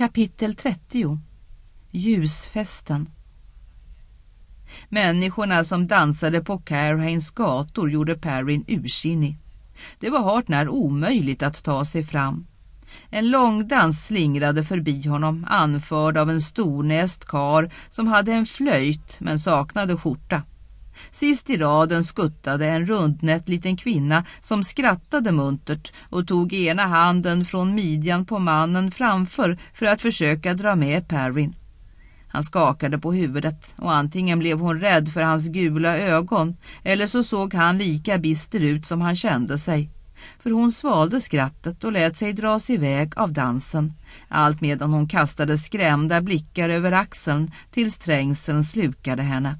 Kapitel 30. Ljusfesten. Människorna som dansade på Cairhains gator gjorde Perrin ursinnig. Det var hart när omöjligt att ta sig fram. En långdans slingrade förbi honom, anförd av en stornäst karl som hade en flöjt men saknade skjorta. Sist i raden skuttade en rundnätt liten kvinna som skrattade muntert och tog ena handen från midjan på mannen framför för att försöka dra med Perrin. Han skakade på huvudet och antingen blev hon rädd för hans gula ögon eller så såg han lika bister ut som han kände sig. För hon svalde skrattet och lät sig dras iväg av dansen, allt medan hon kastade skrämda blickar över axeln tills trängseln slukade henne.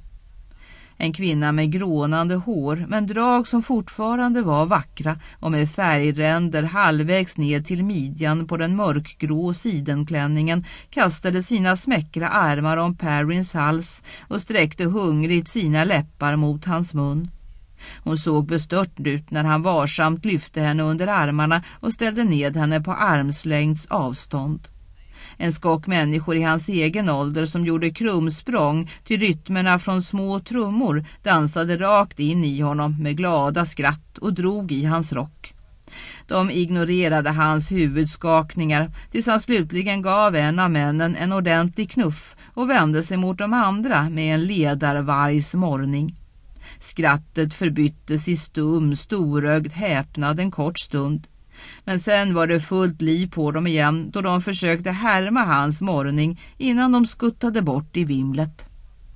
En kvinna med grånande hår men drag som fortfarande var vackra och med färgränder halvvägs ned till midjan på den mörkgrå sidenklänningen kastade sina smäckra armar om Perrins hals och sträckte hungrigt sina läppar mot hans mun. Hon såg bestört ut när han varsamt lyfte henne under armarna och ställde ned henne på armslängds avstånd. En skock människor i hans egen ålder som gjorde krumsprång till rytmerna från små trummor dansade rakt in i honom med glada skratt och drog i hans rock. De ignorerade hans huvudskakningar tills han slutligen gav en av männen en ordentlig knuff och vände sig mot de andra med en ledarvargs morrning. Skrattet förbyttes i storögd häpnad en kort stund. Men sen var det fullt liv på dem igen då de försökte härma hans morgning innan de skuttade bort i vimlet.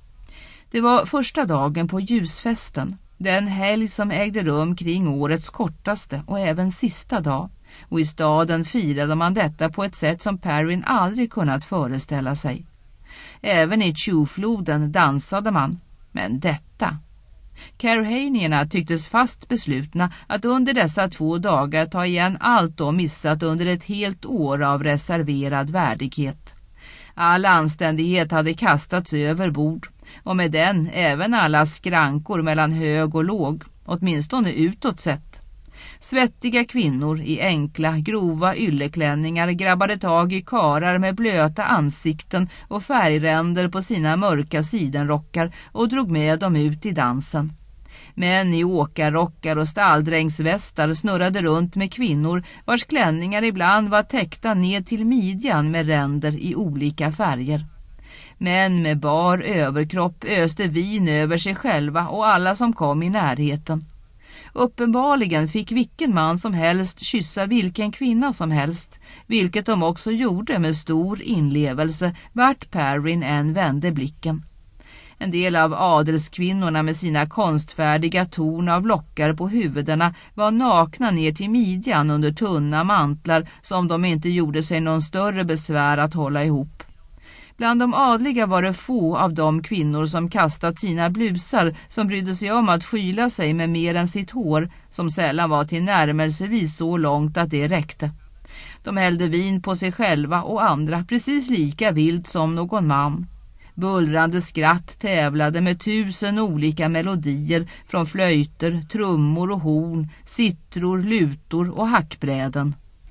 Det var första dagen på ljusfesten, den helg som ägde rum kring årets kortaste och även sista dag. Och i staden firade man detta på ett sätt som Perrin aldrig kunnat föreställa sig. Även i Tjufloden dansade man, men detta... Cairhainierna tycktes fast beslutna att under dessa 2 dagar ta igen allt de missat under ett helt år av reserverad värdighet. All anständighet hade kastats över bord och med den även alla skrankor mellan hög och låg, åtminstone utåt sett. Svettiga kvinnor i enkla, grova ylleklänningar grabbade tag i karar med blöta ansikten och färgränder på sina mörka sidenrockar och drog med dem ut i dansen. Män i åkarrockar och stalldrängsvästar snurrade runt med kvinnor vars klänningar ibland var täckta ned till midjan med ränder i olika färger. Män med bar överkropp öste vin över sig själva och alla som kom i närheten. Uppenbarligen fick vilken man som helst kyssa vilken kvinna som helst, vilket de också gjorde med stor inlevelse vart Perrin än vände blicken. En del av adelskvinnorna med sina konstfärdiga torn av lockar på huvudena var nakna ner till midjan under tunna mantlar som de inte gjorde sig någon större besvär att hålla ihop. Bland de adliga var det få av de kvinnor som kastat sina blusar som brydde sig om att skyla sig med mer än sitt hår, som sällan var till närmelsevis så långt att det räckte. De hällde vin på sig själva och andra precis lika vilt som någon man. Bullrande skratt tävlade med 1000 olika melodier från flöjter, trummor och horn, sittror, lutor och hackbräden.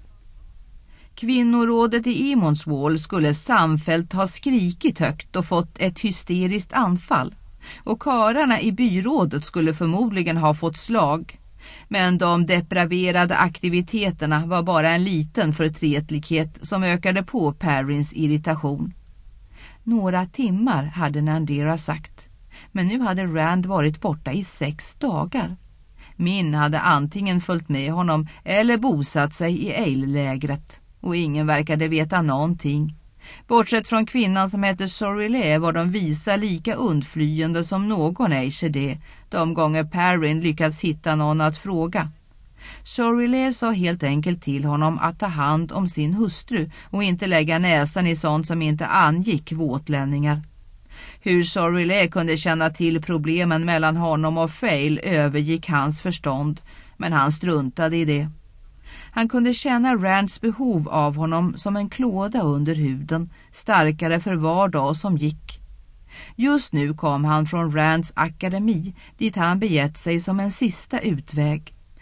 Kvinnorådet i Emonswall skulle samfällt ha skrikit högt och fått ett hysteriskt anfall. Och kararna i byrådet skulle förmodligen ha fått slag. Men de depraverade aktiviteterna var bara en liten förtretlighet som ökade på Perrins irritation. Några timmar hade Nandera sagt. Men nu hade Rand varit borta i 6 dagar. Min hade antingen följt med honom eller bosatt sig i Eil-lägret. Och ingen verkade veta någonting. Bortsett från kvinnan som hette Sorrelé var de visa lika undflyende som någon Aesir det, de gånger Perrin lyckats hitta någon att fråga. Sorrelé sa helt enkelt till honom att ta hand om sin hustru och inte lägga näsan i sånt som inte angick våtlänningar. Hur Sorrelé kunde känna till problemen mellan honom och Fail övergick hans förstånd, men han struntade i det. Han kunde känna Rands behov av honom som en klåda under huden, starkare för var dag som gick. Just nu kom han från Rands akademi, dit han begett sig som en sista utväg.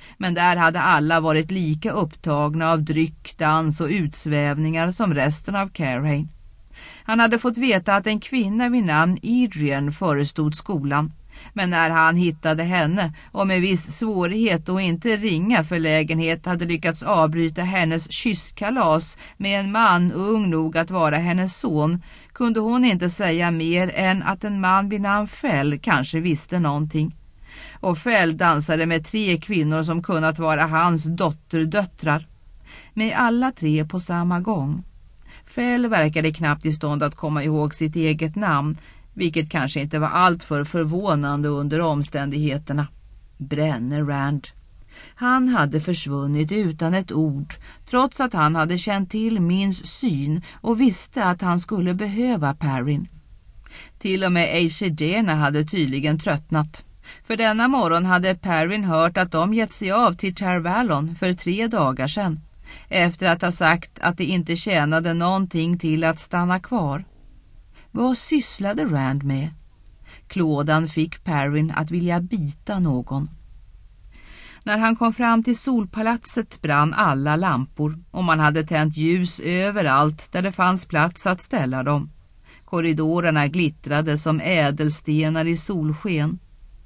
Men där hade alla varit lika upptagna av dryck, dans och utsvävningar som resten av Carehane. Han hade fått veta att en kvinna vid namn Adrian förestod skolan. Men när han hittade henne och med viss svårighet och inte ringa förlägenhet hade lyckats avbryta hennes kysskalas med en man ung nog att vara hennes son, kunde hon inte säga mer än att en man vid namn Fell kanske visste någonting. Och Fell dansade med 3 kvinnor som kunnat vara hans dotterdöttrar. Med alla 3 på samma gång. Fell verkade knappt i stånd att komma ihåg sitt eget namn, vilket kanske inte var allt för förvånande under omständigheterna. Brenne Rand. Han hade försvunnit utan ett ord, trots att han hade känt till Mins syn och visste att han skulle behöva Perrin. Till och med Aishejena hade tydligen tröttnat. För denna morgon hade Perrin hört att de gett sig av till Tervalon för 3 dagar sedan, efter att ha sagt att det inte tjänade någonting till att stanna kvar. Vad sysslade Rand med? Klådan fick Perrin att vilja bita någon. När han kom fram till solpalatset brann alla lampor och man hade tänt ljus överallt där det fanns plats att ställa dem. Korridorerna glittrade som ädelstenar i solsken.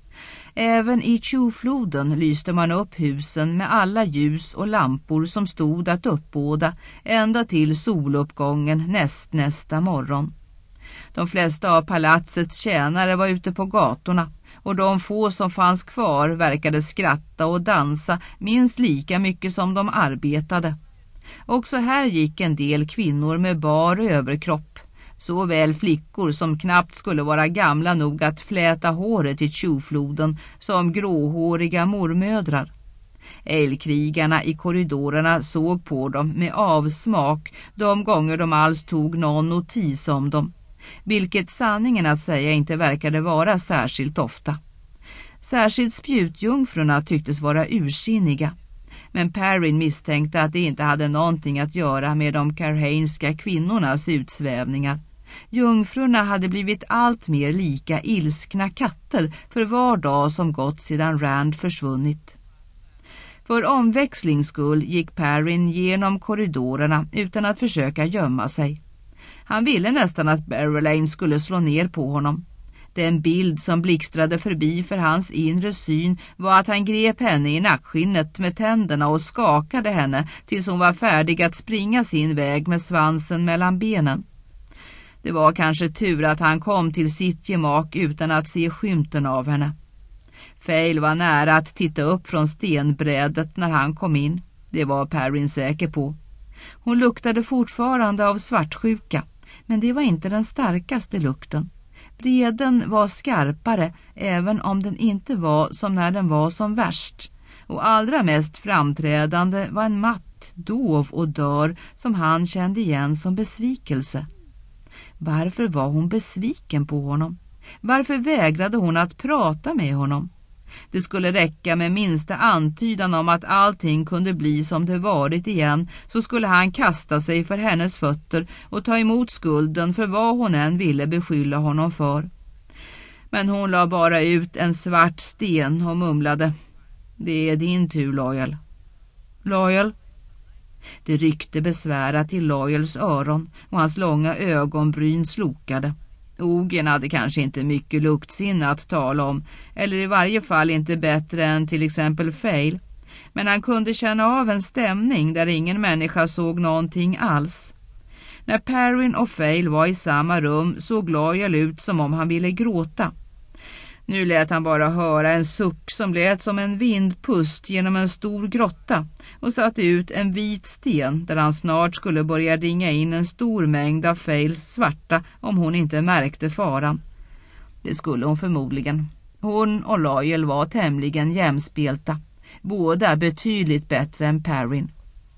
Även i Tjofloden lyste man upp husen med alla ljus och lampor som stod att uppbåda ända till soluppgången nästa morgon. De flesta av palatsets tjänare var ute på gatorna och de få som fanns kvar verkade skratta och dansa minst lika mycket som de arbetade. Också här gick en del kvinnor med bar överkropp, såväl flickor som knappt skulle vara gamla nog att fläta håret i Tjofloden som gråhåriga mormödrar. Älgkrigarna i korridorerna såg på dem med avsmak de gånger de alls tog någon notis om dem, vilket sanningen att säga inte verkade vara särskilt ofta. Särskilt spjutjungfrurna tycktes vara ursinniga, men Perrin misstänkte att det inte hade någonting att göra med de Carehanska kvinnornas utsvävningar. Jungfrurna hade blivit allt mer lika ilskna katter för var dag som gått sedan Rand försvunnit. För omväxlings skull gick Perrin genom korridorerna utan att försöka gömma sig. Han ville nästan att Barrowlane skulle slå ner på honom. Den bild som blixtrade förbi för hans inre syn var att han grep henne i nackskinnet med tänderna och skakade henne tills hon var färdig att springa sin väg med svansen mellan benen. Det var kanske tur att han kom till sitt gemak utan att se skymten av henne. Fail var nära att titta upp från stenbrädet när han kom in. Det var Perrin säker på. Hon luktade fortfarande av svartsjuka, men det var inte den starkaste lukten. Vreden var skarpare, även om den inte var som när den var som värst. Och allra mest framträdande var en matt, dov och dör som han kände igen som besvikelse. Varför var hon besviken på honom? Varför vägrade hon att prata med honom? Det skulle räcka med minsta antydan om att allting kunde bli som det varit igen, så skulle han kasta sig för hennes fötter och ta emot skulden för vad hon än ville beskylla honom för. Men hon la bara ut en svart sten och mumlade: "Det är din tur, Loyal." "Loyal?" Det ryckte besvärat i Loyals öron och hans långa ögonbryn slokade. Ogen hade kanske inte mycket luktsinne att tala om, eller i varje fall inte bättre än till exempel Fail. Men han kunde känna av en stämning där ingen människa såg någonting alls. När Perrin och Fail var i samma rum såg Loyal ut som om han ville gråta. Nu lät han bara höra en suck som lät som en vindpust genom en stor grotta och satte ut en vit sten där han snart skulle börja ringa in en stor mängd av Fails svarta om hon inte märkte faran. Det skulle hon förmodligen. Hon och Loyal var tämligen jämspelta, båda betydligt bättre än Perrin.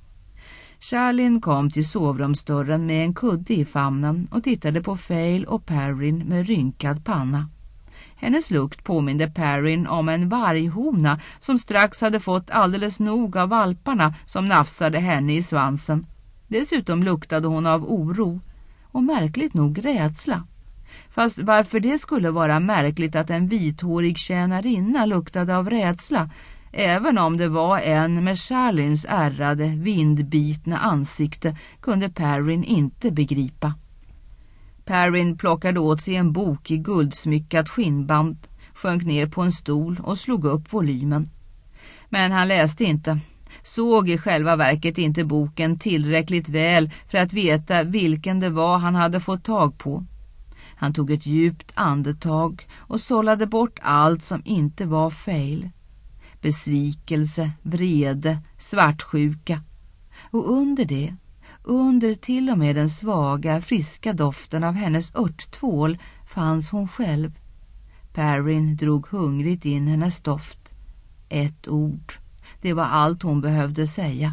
Charlin kom till sovrumsdörren med en kudde i famnen och tittade på Fail och Perrin med rynkad panna. Hennes lukt påminde Perrin om en varghona som strax hade fått alldeles nog av valparna som nafsade henne i svansen. Dessutom luktade hon av oro och märkligt nog rädsla. Fast varför det skulle vara märkligt att en vithårig tjänarinna luktade av rädsla Även om det var en med Charlins ärrade, vindbitna ansikte kunde Perrin inte begripa. Perrin plockade åt sig en bok i guldsmyckat skinnband, sjönk ner på en stol och slog upp volymen. Men han läste inte, såg i själva verket inte boken tillräckligt väl för att veta vilken det var han hade fått tag på. Han tog ett djupt andetag och sållade bort allt som inte var fel. Besvikelse, vrede, svartsjuka. Och under till och med den svaga, friska doften av hennes örttvål fanns hon själv. Perrin drog hungrigt in hennes doft. Ett ord. Det var allt hon behövde säga.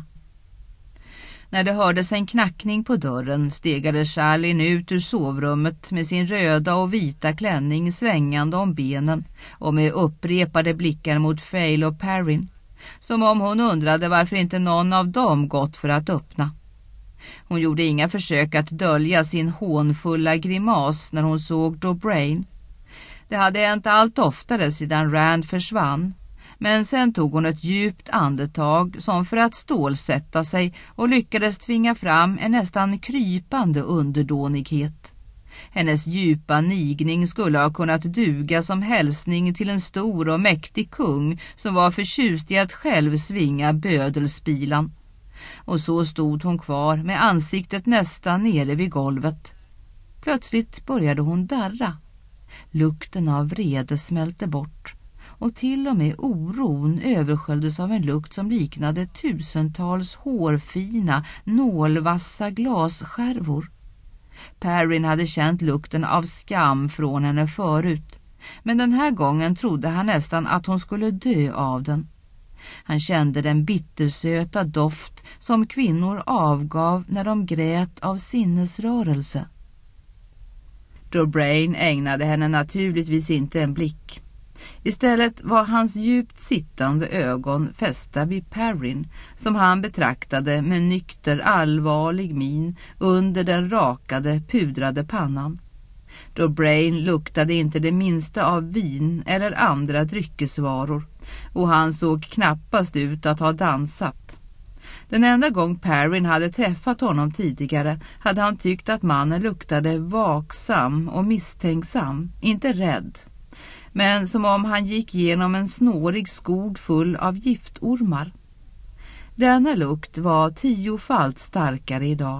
När det hördes en knackning på dörren stegade Charlin ut ur sovrummet med sin röda och vita klänning svängande om benen och med upprepade blickar mot Fail och Perrin, som om hon undrade varför inte någon av dem gått för att öppna. Hon gjorde inga försök att dölja sin hånfulla grimas när hon såg Dobrain. Det hade hänt allt oftare sedan Rand försvann. Men sen tog hon ett djupt andetag som för att stålsätta sig och lyckades tvinga fram en nästan krypande underdånighet. Hennes djupa nigning skulle ha kunnat duga som hälsning till en stor och mäktig kung som var förtjust i att själv svinga bödelspilan. Och så stod hon kvar med ansiktet nästan nere vid golvet. Plötsligt började hon darra. Lukten av vrede smälte bort. Och till och med oron översköljdes av en lukt som liknade tusentals hårfina, nålvassa glasskärvor. Perrin hade känt lukten av skam från henne förut, men den här gången trodde han nästan att hon skulle dö av den. Han kände den bittersöta doft som kvinnor avgav när de grät av sinnesrörelse. Dobrain ägnade henne naturligtvis inte en blick. Istället var hans djupt sittande ögon fästa vid Perrin, som han betraktade med nykter allvarlig min under den rakade, pudrade pannan. Dobrain luktade inte det minsta av vin eller andra dryckesvaror, och han såg knappast ut att ha dansat. Den enda gång Perrin hade träffat honom tidigare hade han tyckt att mannen luktade vaksam och misstänksam, inte rädd, men som om han gick genom en snårig skog full av giftormar. Denna lukt var 10-falt starkare idag.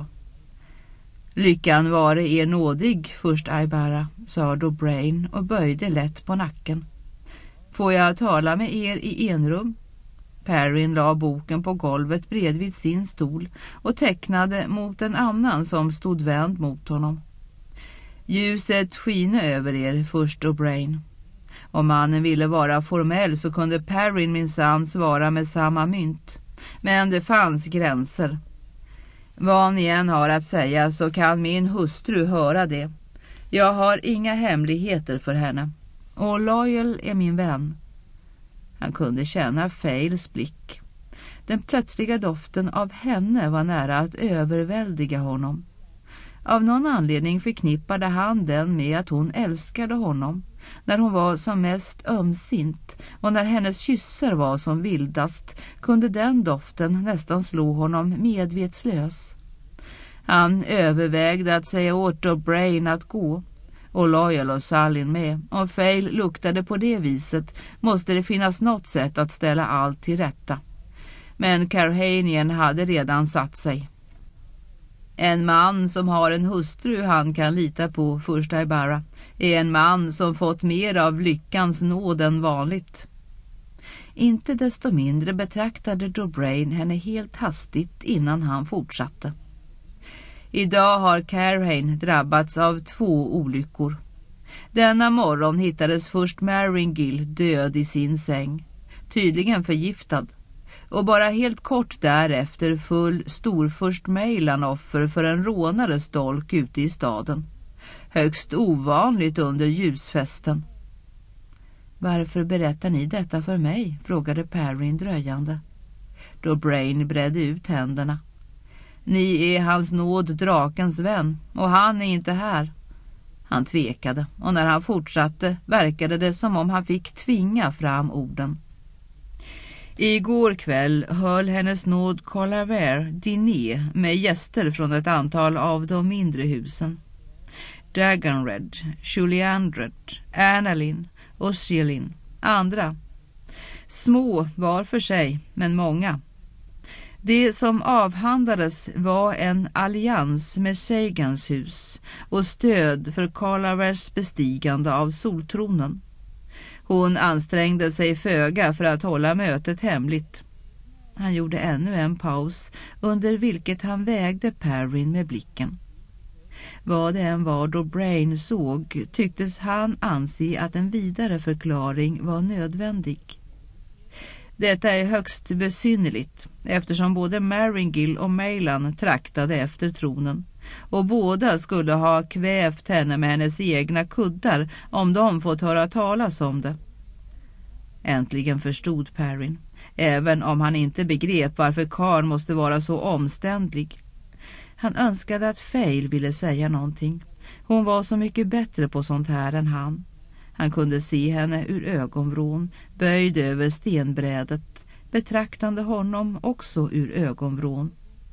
Lyckan vare er nådig, först Aybara, sa Dobrain och böjde lätt på nacken. Får jag tala med er i enrum? Perrin la boken på golvet bredvid sin stol och tecknade mot en annan som stod vänd mot honom. Ljuset skiner över er, först Dobrain. Om mannen ville vara formell så kunde Perrin minsann svara med samma mynt. Men det fanns gränser. Vad ni än har att säga så kan min hustru höra det. Jag har inga hemligheter för henne. Och Loyal är min vän. Han kunde känna Fails blick. Den plötsliga doften av henne var nära att överväldiga honom. Av någon anledning förknippade han den med att hon älskade honom när hon var som mest ömsint, och när hennes kyssar var som vildast kunde den doften nästan slå honom medvetslös. Han övervägde att säga åt Dobrain att gå, och Loyal och Salin med. Om Fail luktade på det viset måste det finnas något sätt att ställa allt till rätta. Men Carhanian hade redan satt sig. En man som har en hustru han kan lita på, först Aybara, är en man som fått mer av lyckans nåd än vanligt. Inte desto mindre betraktade Dobrain henne helt hastigt innan han fortsatte. Idag har Carhane drabbats av 2 olyckor. Denna morgon hittades först Marringil död i sin säng, tydligen förgiftad. Och bara helt kort därefter full storfurst Mejlan offer för en rånares dolk ute i staden. Högst ovanligt under ljusfesten. Varför berättar ni detta för mig? Frågade Perrin dröjande. Dobrain bredde ut händerna. Ni är hans nåd drakens vän, och han är inte här. Han tvekade, och när han fortsatte verkade det som om han fick tvinga fram orden. Igår kväll höll hennes nåd Calaver diné med gäster från ett antal av de mindre husen. Dagonred, Juliandred, Annalyn och Shilin, andra. Små var för sig, men många. Det som avhandlades var en allians med Sagans hus och stöd för Calavers bestigande av soltronen. Hon ansträngde sig föga för att hålla mötet hemligt. Han gjorde ännu en paus under vilket han vägde Perrin med blicken. Vad det än var då Brain såg tycktes han anse att en vidare förklaring var nödvändig. Detta är högst besynnerligt eftersom både Marringil och Maylan traktade efter tronen och båda skulle ha kvävt henne med hennes egna kuddar om de fått höra talas om det. Äntligen förstod Perrin, även om han inte begrep varför karln måste vara så omständlig. Han önskade att Fail ville säga någonting. Hon var så mycket bättre på sånt här än han. Han kunde se henne ur ögonvrån, böjd över stenbrädet, betraktande honom också ur ögonvrån.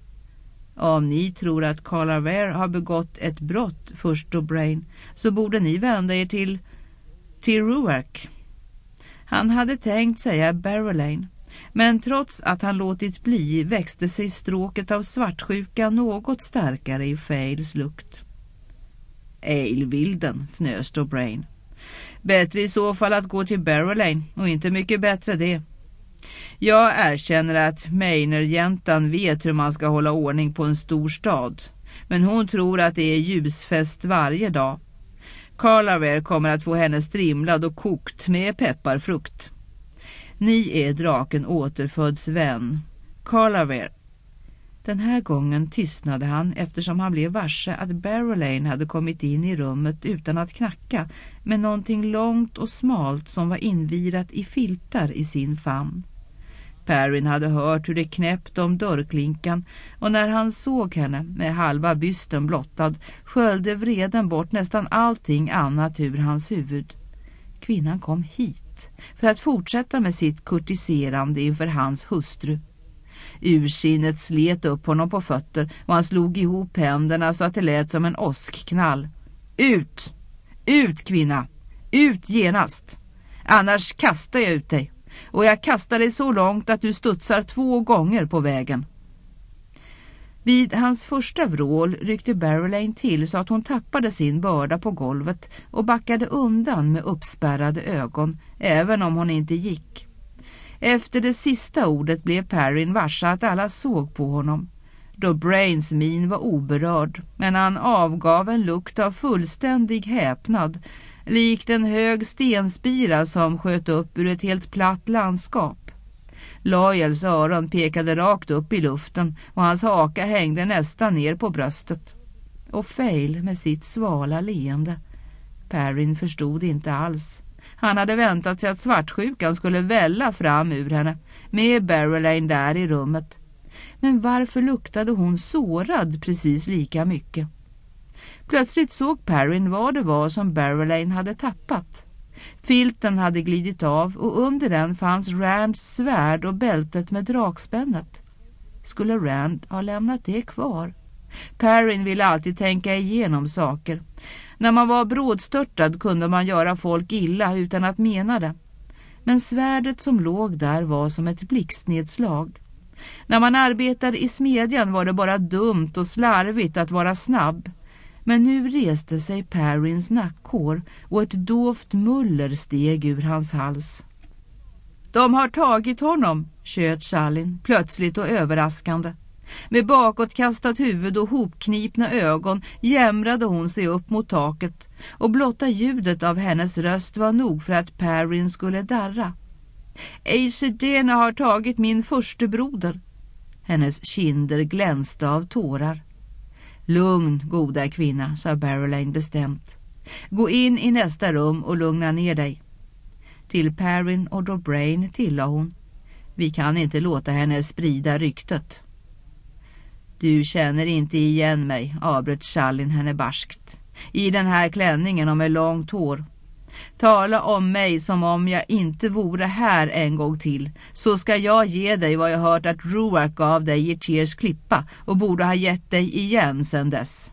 Om ni tror att Calaver har begått ett brott, först och Brain, så borde ni vända er till Ruark. Han hade tänkt säga Barrowlane, men trots att han låtit bli växte sig stråket av svartsjuka något starkare i Fails lukt. Alevilden, fnös då Brain. Bättre i så fall att gå till Barrowlane, och inte mycket bättre det. Jag erkänner att Maynard-jäntan vet hur man ska hålla ordning på en stor stad, men hon tror att det är ljusfest varje dag. Calaver kommer att få henne strimlad och kokt med pepparfrukt. Ni är draken återföds vän. Calaver. Den här gången tystnade han eftersom han blev varse att Barrowlane hade kommit in i rummet utan att knacka med någonting långt och smalt som var invirat i filtar i sin famn. Perrin hade hört hur det knäppte om dörrklinkan och när han såg henne med halva bysten blottad sköljde vreden bort nästan allting annat ur hans huvud. Kvinnan kom hit för att fortsätta med sitt kurtiserande inför hans hustru. Ursinnet slet upp honom på fötter och han slog ihop händerna så att det lät som en åskknall. Ut! Ut, kvinna! Ut genast! Annars kastar jag ut dig. Och jag kastar dig så långt att du studsar 2 gånger på vägen. Vid hans första vrål ryckte Barrowlane till så att hon tappade sin börda på golvet och backade undan med uppspärrade ögon, även om hon inte gick. Efter det sista ordet blev Perrin varse att alla såg på honom. Då Brains min var oberörd, men han avgav en lukt av fullständig häpnad, likt en hög stenspira som sköt upp ur ett helt platt landskap. Loyals öron pekade rakt upp i luften och hans haka hängde nästan ner på bröstet. Och Fail med sitt svala leende. Perrin förstod inte alls. Han hade väntat sig att svartsjukan skulle välla fram ur henne, med Barrowlane där i rummet. Men varför luktade hon sårad precis lika mycket? Plötsligt såg Perrin vad det var som Barrowlane hade tappat. Filten hade glidit av och under den fanns Rands svärd och bältet med drakspännet. Skulle Rand ha lämnat det kvar? Perrin ville alltid tänka igenom saker. När man var brådstörtad kunde man göra folk illa utan att mena det. Men svärdet som låg där var som ett blixtnedslag. När man arbetade i smedjan var det bara dumt och slarvigt att vara snabb. Men nu reste sig Perrins nackhår och ett dovt muller steg ur hans hals. De har tagit honom, tjöt Shallin, plötsligt och överraskande. Med bakåtkastat huvud och hopknipna ögon jämrade hon sig upp mot taket och blotta ljudet av hennes röst var nog för att Perrin skulle darra. Aesedena har tagit min förstebroder. Hennes kinder glänste av tårar. Lugn, goda kvinna, sa Barrowlane bestämt. Gå in i nästa rum och lugna ner dig. Till Perrin och Dobrain tillade hon. Vi kan inte låta henne sprida ryktet. Du känner inte igen mig, avbröt Shallin henne barskt. I den här klänningen och med långt hår. Tala om mig som om jag inte vore här en gång till, så ska jag ge dig vad jag hört att Ruark gav dig i Tears klippa och borde ha gett dig igen sedan dess.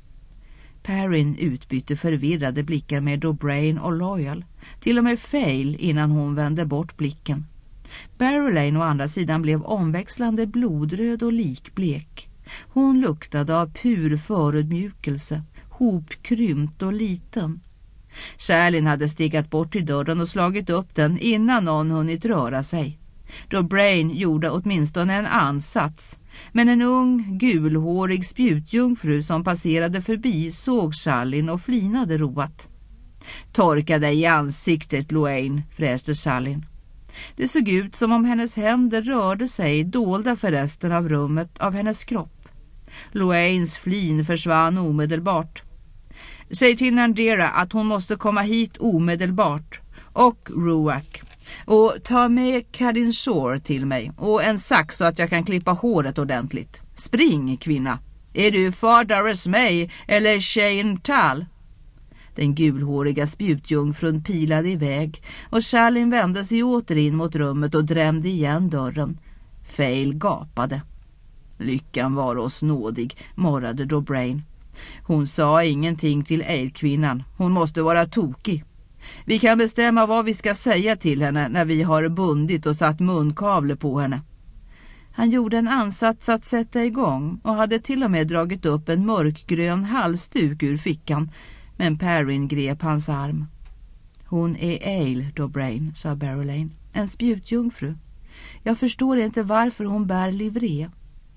Perrin utbytte förvirrade blickar med Dobrain och Loyal, till och med Fail innan hon vände bort blicken. Barrowlane å andra sidan blev omväxlande blodröd och likblek. Hon luktade av pur förödmjukelse, hopkrympt och liten. Kärlin hade stigat bort till dörren och slagit upp den innan någon hunnit röra sig. Dobrain gjorde åtminstone en ansats, men en ung, gulhårig spjutjungfru som passerade förbi såg Kärlin och flinade roat. Torka dig i ansiktet, Loain, fräste Kärlin. Det såg ut som om hennes händer rörde sig, dolda för resten av rummet av hennes kropp. Loains flin försvann omedelbart. Säg till Nandera att hon måste komma hit omedelbart. Och Ruark. Och ta med Cadin Shore till mig. Och en sax så att jag kan klippa håret ordentligt. Spring, kvinna. Är du Fardares May eller Shane Tal? Den gulhåriga spjutjungfrun pilade iväg och Kärlin vände sig åter in mot rummet och drämde igen dörren. Fail gapade. Lyckan var oss nådig, morrade Dobrain. Hon sa ingenting till Eir-kvinnan. Hon måste vara tokig. Vi kan bestämma vad vi ska säga till henne när vi har bundit och satt munkavle på henne. Han gjorde en ansats att sätta igång och hade till och med dragit upp en mörkgrön halsduk ur fickan, men Perrin grep hans arm. Hon är Eil, Dobrain, sa Barrowlane. En spjutjungfru. Jag förstår inte varför hon bär livré.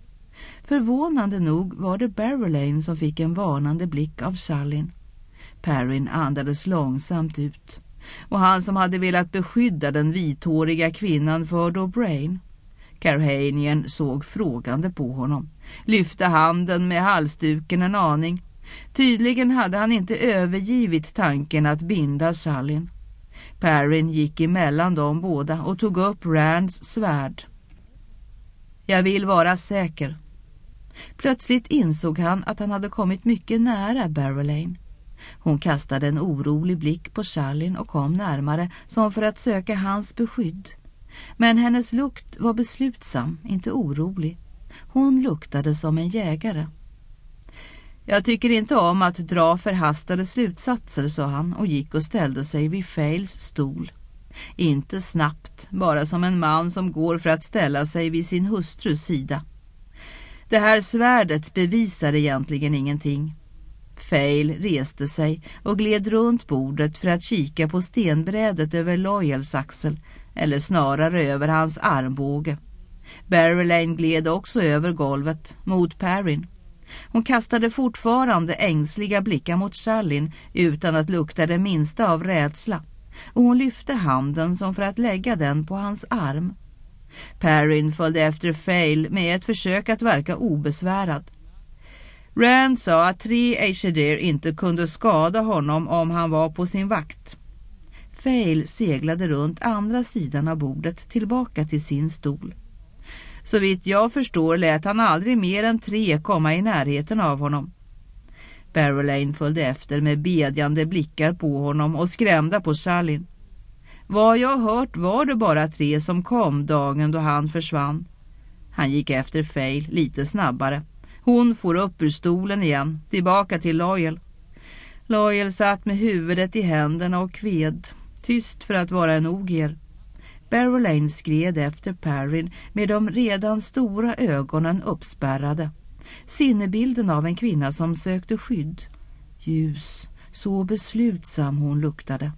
Förvånande nog var det Barrowlane som fick en varnande blick av Kärlin. Perrin andades långsamt ut. Och han som hade velat beskydda den vithåriga kvinnan för Dobrain. Carhanian såg frågande på honom. Lyfte handen med halsduken en aning. Tydligen hade han inte övergivit tanken att binda Kärlin. Perrin gick emellan dem båda och tog upp Rands svärd. Jag vill vara säker. Plötsligt insåg han att han hade kommit mycket nära Barrowlane. Hon kastade en orolig blick på Kärlin och kom närmare som för att söka hans beskydd. Men hennes lukt var beslutsam, inte orolig. Hon luktade som en jägare. Jag tycker inte om att dra förhastade slutsatser, sa han och gick och ställde sig vid Fails stol. Inte snabbt, bara som en man som går för att ställa sig vid sin hustrus sida. Det här svärdet bevisar egentligen ingenting. Fail reste sig och gled runt bordet för att kika på stenbrädet över Loyals axel, eller snarare över hans armbåge. Barrowlane gled också över golvet mot Perrin. Hon kastade fortfarande ängsliga blickar mot Kärlin utan att lukta det minsta av rädsla, och hon lyfte handen som för att lägga den på hans arm. Perrin följde efter Fail med ett försök att verka obesvärad. Rand sa att 3 Aesir inte kunde skada honom om han var på sin vakt. Fail seglade runt andra sidan av bordet tillbaka till sin stol. Så vitt jag förstår lät han aldrig mer än 3 komma i närheten av honom. Barrowlane följde efter med bedjande blickar på honom och skrämda på Kärlin. Vad jag hört var det bara 3 som kom dagen då han försvann. Han gick efter Fail lite snabbare. Hon for upp ur stolen igen, tillbaka till Loyal. Loyal satt med huvudet i händerna och kved, tyst för att vara en oger. Barrowlane skred efter Perrin med de redan stora ögonen uppspärrade. Sinnebilden av en kvinna som sökte skydd. Ljus, så beslutsam hon luktade.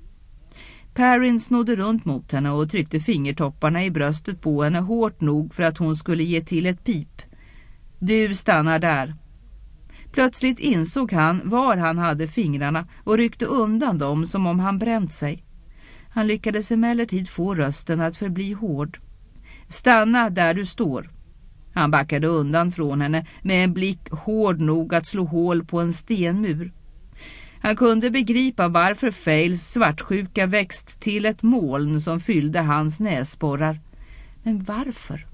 Perrin snodde runt mot henne och tryckte fingertopparna i bröstet på henne hårt nog för att hon skulle ge till ett pip. Du stannar där. Plötsligt insåg han var han hade fingrarna och ryckte undan dem som om han bränt sig. Han lyckades emellertid få rösten att förbli hård. Stanna där du står. Han backade undan från henne med en blick hård nog att slå hål på en stenmur. Han kunde begripa varför Fails svartsjuka växt till ett moln som fyllde hans näsborrar. Men varför?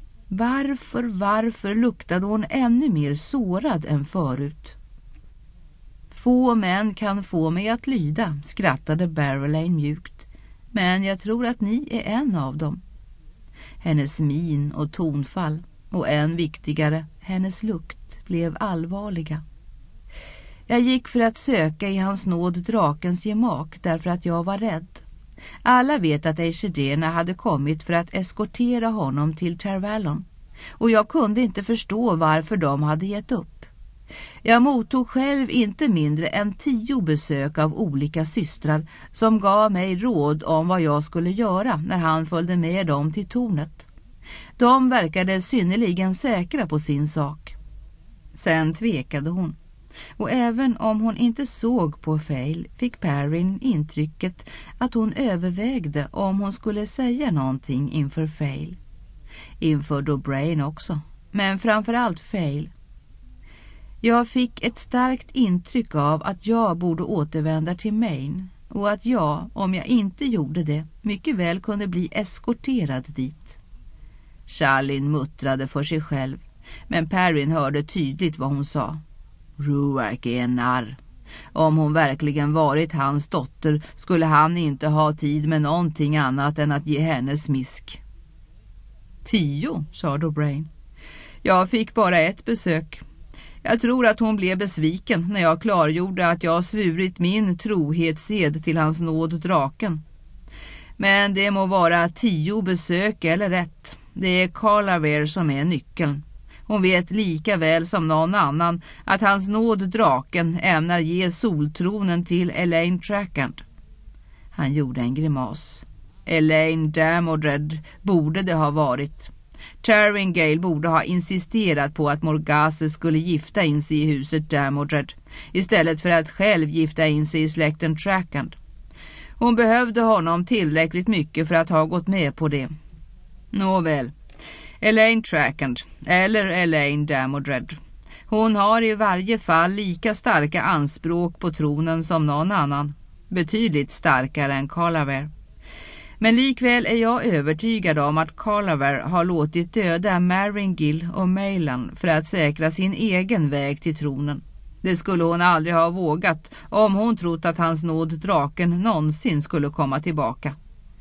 Varför luktade hon ännu mer sårad än förut? Få män kan få mig att lyda, skrattade Barrowlane mjukt. Men jag tror att ni är en av dem. Hennes min och tonfall, och än viktigare, hennes lukt, blev allvarliga. Jag gick för att söka i hans nåd drakens gemak därför att jag var rädd. Alla vet att Aishederna hade kommit för att eskortera honom till Tervallon, och jag kunde inte förstå varför de hade gett upp. Jag mottog själv inte mindre än 10 besök av olika systrar som gav mig råd om vad jag skulle göra när han följde med dem till tornet. De verkade synnerligen säkra på sin sak. Sen tvekade hon. Och även om hon inte såg på Fail fick Perrin intrycket att hon övervägde om hon skulle säga någonting inför Fail. Inför Dobrain också, men framförallt Fail. Jag fick ett starkt intryck av att jag borde återvända till Maine och att jag, om jag inte gjorde det, mycket väl kunde bli eskorterad dit. Charlin muttrade för sig själv, men Perrin hörde tydligt vad hon sa. Ruark är en narr. Om hon verkligen varit hans dotter skulle han inte ha tid med någonting annat än att ge henne smisk. 10, sa Dobrain. Jag fick bara ett besök. Jag tror att hon blev besviken när jag klargjorde att jag svurit min trohetsed till hans nåd draken. Men det må vara 10 besök eller rätt. Det är Calaver som är nyckeln. Hon vet lika väl som någon annan att hans nåd draken ämnar ge soltronen till Elaine Trackard. Han gjorde en grimas. Elaine Damodred borde det ha varit. Taringale borde ha insisterat på att Morgase skulle gifta in sig i huset Damodred istället för att själv gifta in sig i släkten Trackard. Hon behövde honom tillräckligt mycket för att ha gått med på det. Nåväl. Elaine Trackard, eller Elaine Damodred. Hon har i varje fall lika starka anspråk på tronen som någon annan. Betydligt starkare än Calaver. Men likväl är jag övertygad om att Calaver har låtit döda Marringil och Maylan för att säkra sin egen väg till tronen. Det skulle hon aldrig ha vågat om hon trott att hans nåd draken någonsin skulle komma tillbaka.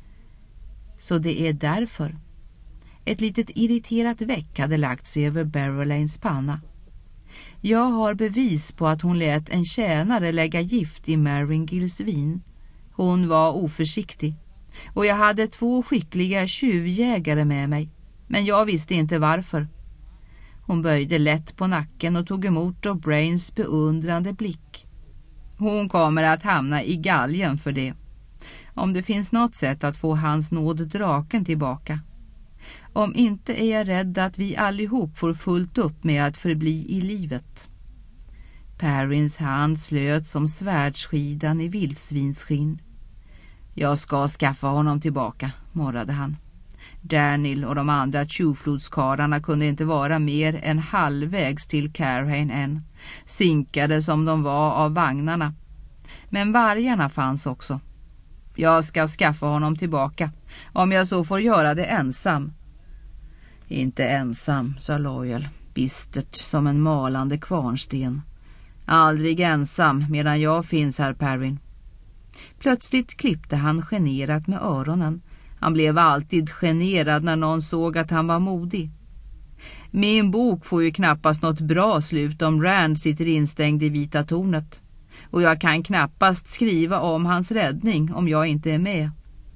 Så det är därför. Ett litet irriterat veck hade lagt sig över Barrowlanes panna. Jag har bevis på att hon lät en tjänare lägga gift i Marringils vin. Hon var oförsiktig. Och jag hade 2 skickliga tjuvjägare med mig. Men jag visste inte varför. Hon böjde lätt på nacken och tog emot Dobrains beundrande blick. Hon kommer att hamna i galgen för det. Om det finns något sätt att få hans nåd draken tillbaka. Om inte är jag rädd att vi allihop får fullt upp med att förbli i livet. Perrins hand slöt som svärdskidan i vildsvinsskinn. Jag ska skaffa honom tillbaka, morrade han. Daniel och de andra tjuvflodskarlarna kunde inte vara mer än halvvägs till Carhain än, sinkade som de var av vagnarna. Men vargarna fanns också. Jag ska skaffa honom tillbaka, om jag så får göra det ensam. Inte ensam, sa Loyal, bistert som en malande kvarnsten. Aldrig ensam medan jag finns här, Perrin. Plötsligt klippte han generat med öronen. Han blev alltid generad när någon såg att han var modig. Min bok får ju knappast något bra slut om Rand sitter instängd i Vita tornet. Och jag kan knappast skriva om hans räddning om jag inte är med.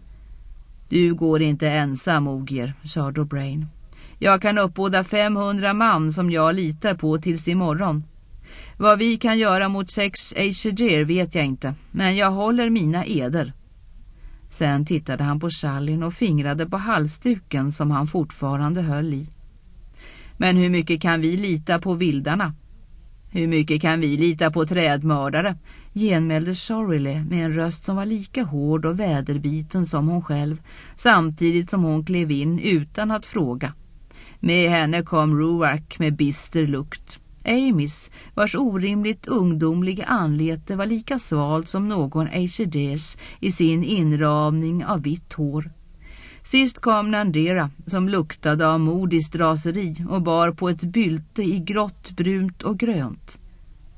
Du går inte ensam, Ogier, sa Dobrain. Jag kan uppbåda 500 man som jag litar på tills imorgon. Vad vi kan göra mot 6 Aisheder vet jag inte, men jag håller mina eder. Sen tittade han på Charlin och fingrade på halsduken som han fortfarande höll i. Men hur mycket kan vi lita på vildarna? Hur mycket kan vi lita på trädmördare? Genmälde Sorrely med en röst som var lika hård och väderbiten som hon själv, samtidigt som hon klev in utan att fråga. Med henne kom Ruark med bister lukt. Amis, vars orimligt ungdomliga anlete var lika svalt som någon Aisheders i sin inramning av vitt hår. Sist kom Nandera, som luktade av modiskt raseri och bar på ett bylte i grått, brunt och grönt.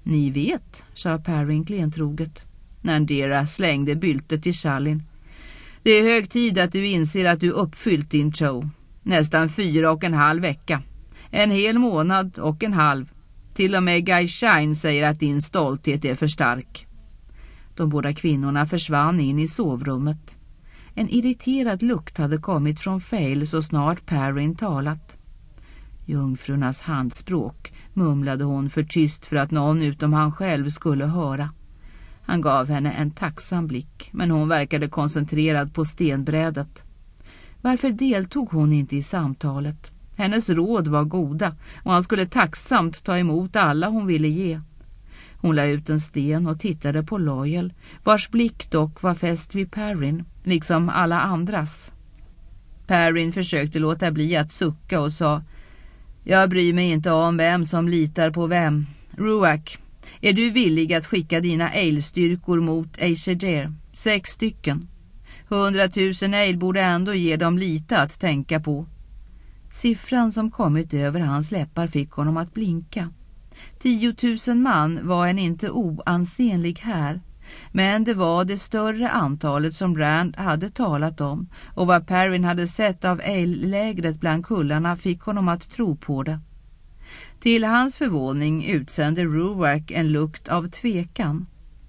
Ni vet, sa Perrin klentroget. Nandera slängde byltet till Shallin. Det är hög tid att du inser att du uppfyllt din show. Nästan 4,5 vecka. En hel månad och en halv. Till och med Guy Shine säger att din stolthet är för stark. De båda kvinnorna försvann in i sovrummet. En irriterad lukt hade kommit från Fail så snart Perrin talat. Jungfrurnas handspråk, mumlade hon för tyst för att någon utom han själv skulle höra. Han gav henne en tacksam blick, men hon verkade koncentrerad på stenbrädet. Varför deltog hon inte i samtalet? Hennes råd var goda och han skulle tacksamt ta emot alla hon ville ge. Hon la ut en sten och tittade på Loyal, vars blick dock var fäst vid Perrin, liksom alla andras. Perrin försökte låta bli att sucka och sa: jag bryr mig inte om vem som litar på vem. Ruach, är du villig att skicka dina ale-styrkor mot Aesir? 6 stycken. 100 000 ale borde ändå ge dem lite att tänka på. Siffran som kommit över hans läppar fick honom att blinka. 10 000 man var en inte oansenlig här, men det var det större antalet som Rand hade talat om, och vad Perrin hade sett av Ale-lägret bland kullarna fick honom att tro på det. Till hans förvåning utsände Ruach en lukt av tvekan.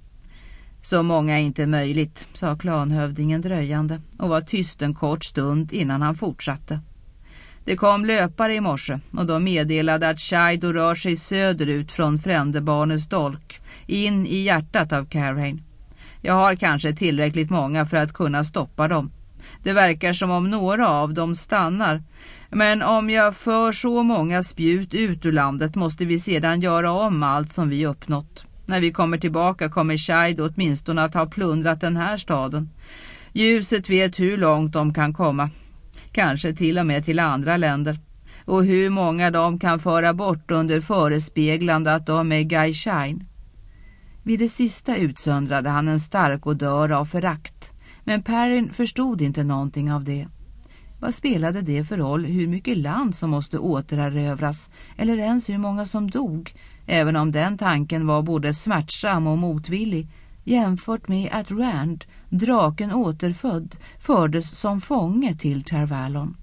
Så många är inte möjligt, sa klanhövdingen dröjande och var tyst en kort stund innan han fortsatte. Det kom löpare i morse och de meddelade att Shaido rör sig söderut från Frändebarnets dolk, in i hjärtat av Carhain. Jag har kanske tillräckligt många för att kunna stoppa dem. Det verkar som om några av dem stannar. Men om jag för så många spjut ut ur landet måste vi sedan göra om allt som vi uppnått. När vi kommer tillbaka kommer Shaido åtminstone att ha plundrat den här staden. Ljuset vet hur långt de kan komma. Kanske till och med till andra länder. Och hur många de kan föra bort under förespeglande att de är Guy Shine. Vid det sista utsöndrade han en stark odör av förakt. Men Perrin förstod inte någonting av det. Vad spelade det för roll hur mycket land som måste återerövras, eller ens hur många som dog, även om den tanken var både smärtsam och motvillig, jämfört med att Rand, draken återfödd, fördes som fånge till Tar Valon.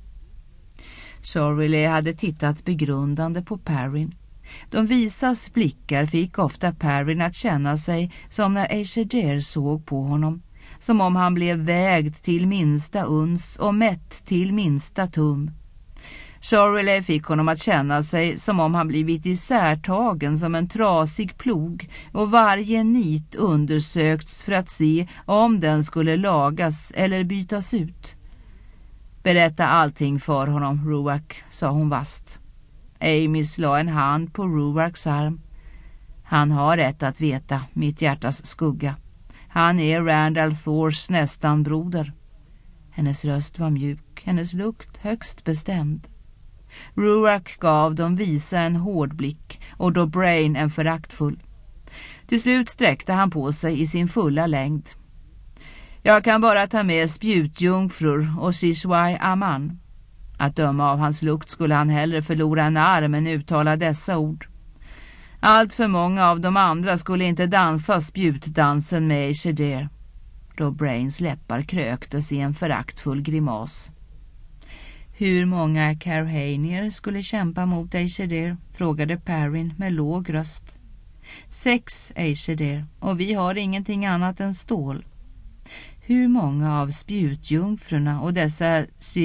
Shorley hade tittat begrundande på Perrin. De visas blickar fick ofta Perrin att känna sig som när Aesir såg på honom, som om han blev vägd till minsta uns och mätt till minsta tum. Shorley fick honom att känna sig som om han blivit isärtagen som en trasig plog och varje nit undersökts för att se om den skulle lagas eller bytas ut. Berätta allting för honom, Ruach, sa hon vast. Amy slå en hand på Ruachs arm. Han har rätt att veta, mitt hjärtas skugga. Han är Rand al'Thors nästan broder. Hennes röst var mjuk, hennes lukt högst bestämd. Ruach gav de visa en hård blick och då Brain en föraktfull. Till slut sträckte han på sig i sin fulla längd. Jag kan bara ta med spjutjungfrur och Shishwai Aman. Att döma av hans lukt skulle han hellre förlora en arm än uttala dessa ord. Allt för många av de andra skulle inte dansa spjutdansen med Aesir. Då Brains läppar kröktes i en föraktfull grimas. Hur många Carhainier skulle kämpa mot Aesir? Frågade Perrin med låg röst. 6 Aesir, och vi har ingenting annat än stål. Hur många av spjutjungfrurna och dessa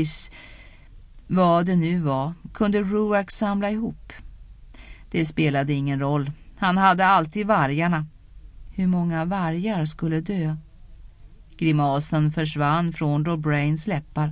vad det nu var, kunde Ruach samla ihop? Det spelade ingen roll. Han hade alltid vargarna. Hur många vargar skulle dö? Grimasen försvann från Dobrains läppar.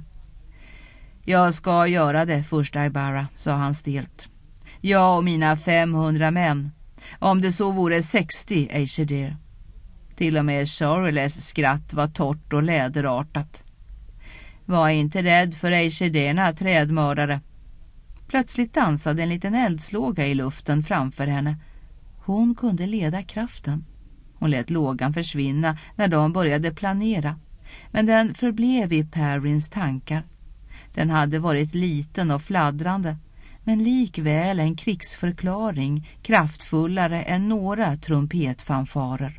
Jag ska göra det först, Ibarra, sa han stelt. Jag och mina 500 män. Om det så vore 60 Aesir. Till och med Shorleys skratt var torrt och läderartat. Var inte rädd för Aesirna, trädmördare. Plötsligt dansade en liten eldslåga i luften framför henne. Hon kunde leda kraften. Hon lät lågan försvinna när de började planera. Men den förblev i Perrins tankar. Den hade varit liten och fladdrande. men likväl en krigsförklaring kraftfullare än några trumpetfanfarer.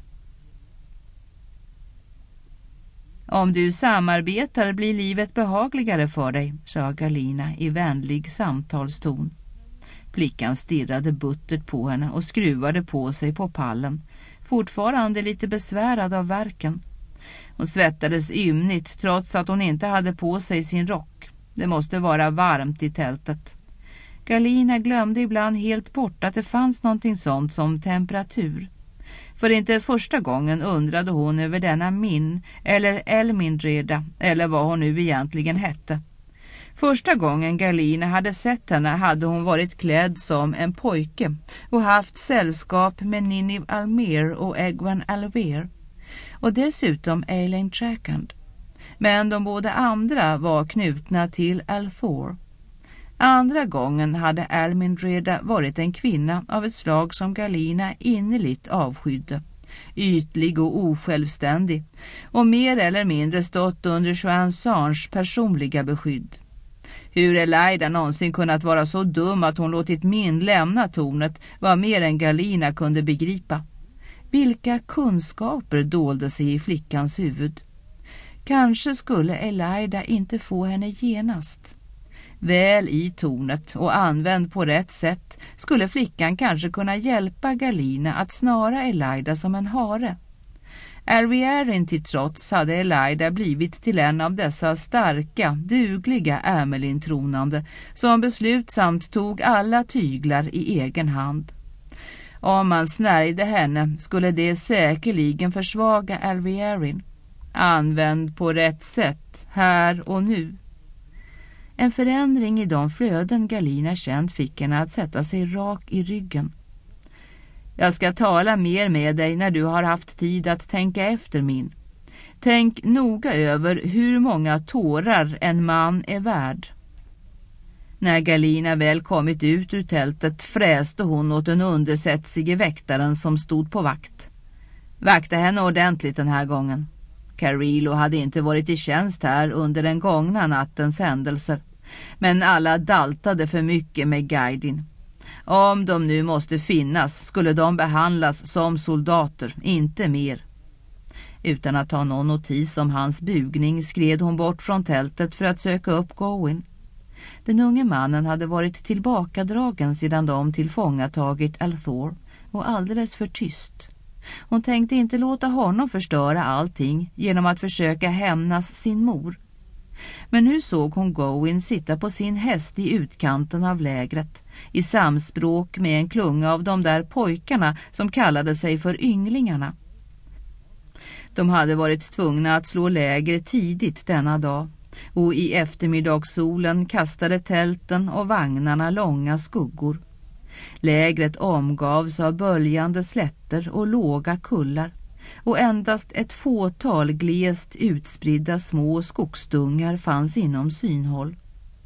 Om du samarbetar blir livet behagligare för dig, sa Galina i vänlig samtalston. Flickan stirrade buttert på henne och skruvade på sig på pallen, fortfarande lite besvärad av värken. Hon svettades ymnigt trots att hon inte hade på sig sin rock. Det måste vara varmt i tältet. Galina glömde ibland helt bort att det fanns någonting sånt som temperatur. För inte första gången undrade hon över denna Min eller Elmindreda eller vad hon nu egentligen hette. Första gången Galina hade sett henne hade hon varit klädd som en pojke och haft sällskap med Ninniv Almer och Egwin Alver och dessutom Eileen Trackand. Men de båda andra var knutna till Althor. Andra gången hade Elmindreda varit en kvinna av ett slag som Galina innerligt avskydde. Ytlig och osjälvständig och mer eller mindre stått under Joan Sands personliga beskydd. Hur Elaida någonsin kunnat vara så dum att hon låtit Min lämna tornet var mer än Galina kunde begripa. Vilka kunskaper dolde sig i flickans huvud? Kanske skulle Elaida inte få henne genast. Väl i tornet och använd på rätt sätt skulle flickan kanske kunna hjälpa Galina att snara Elaida som en hare. Alviarin till trots hade Elaida blivit till en av dessa starka, dugliga Amelin-tronande som beslutsamt tog alla tyglar i egen hand. Om man snärjde henne skulle det säkerligen försvaga Alviarin. Använd på rätt sätt, här och nu. En förändring i de flöden Galina känt fick henne att sätta sig rak i ryggen. Jag ska tala mer med dig när du har haft tid att tänka efter, Min. Tänk noga över hur många tårar en man är värd. När Galina väl kommit ut ur tältet fräste hon åt den undersättsige väktaren som stod på vakt. Vakta henne ordentligt den här gången. Carilo hade inte varit i tjänst här under den gångna nattens händelser, men alla daltade för mycket med Gaidin. Om de nu måste finnas skulle de behandlas som soldater, inte mer. Utan att ta någon notis om hans bugning skred hon bort från tältet för att söka upp Gawain. Den unge mannen hade varit tillbakadragen sedan de tillfångatagit Althor och alldeles för tyst. Hon tänkte inte låta honom förstöra allting genom att försöka hämnas sin mor. Men nu såg hon Gawain sitta på sin häst i utkanten av lägret, i samspråk med en klunga av de där pojkarna som kallade sig för ynglingarna. De hade varit tvungna att slå läger tidigt denna dag, och i eftermiddagssolen kastade tälten och vagnarna långa skuggor. Lägret omgavs av böljande slätter och låga kullar, och endast ett fåtal glest utspridda små skogsdungar fanns inom synhåll.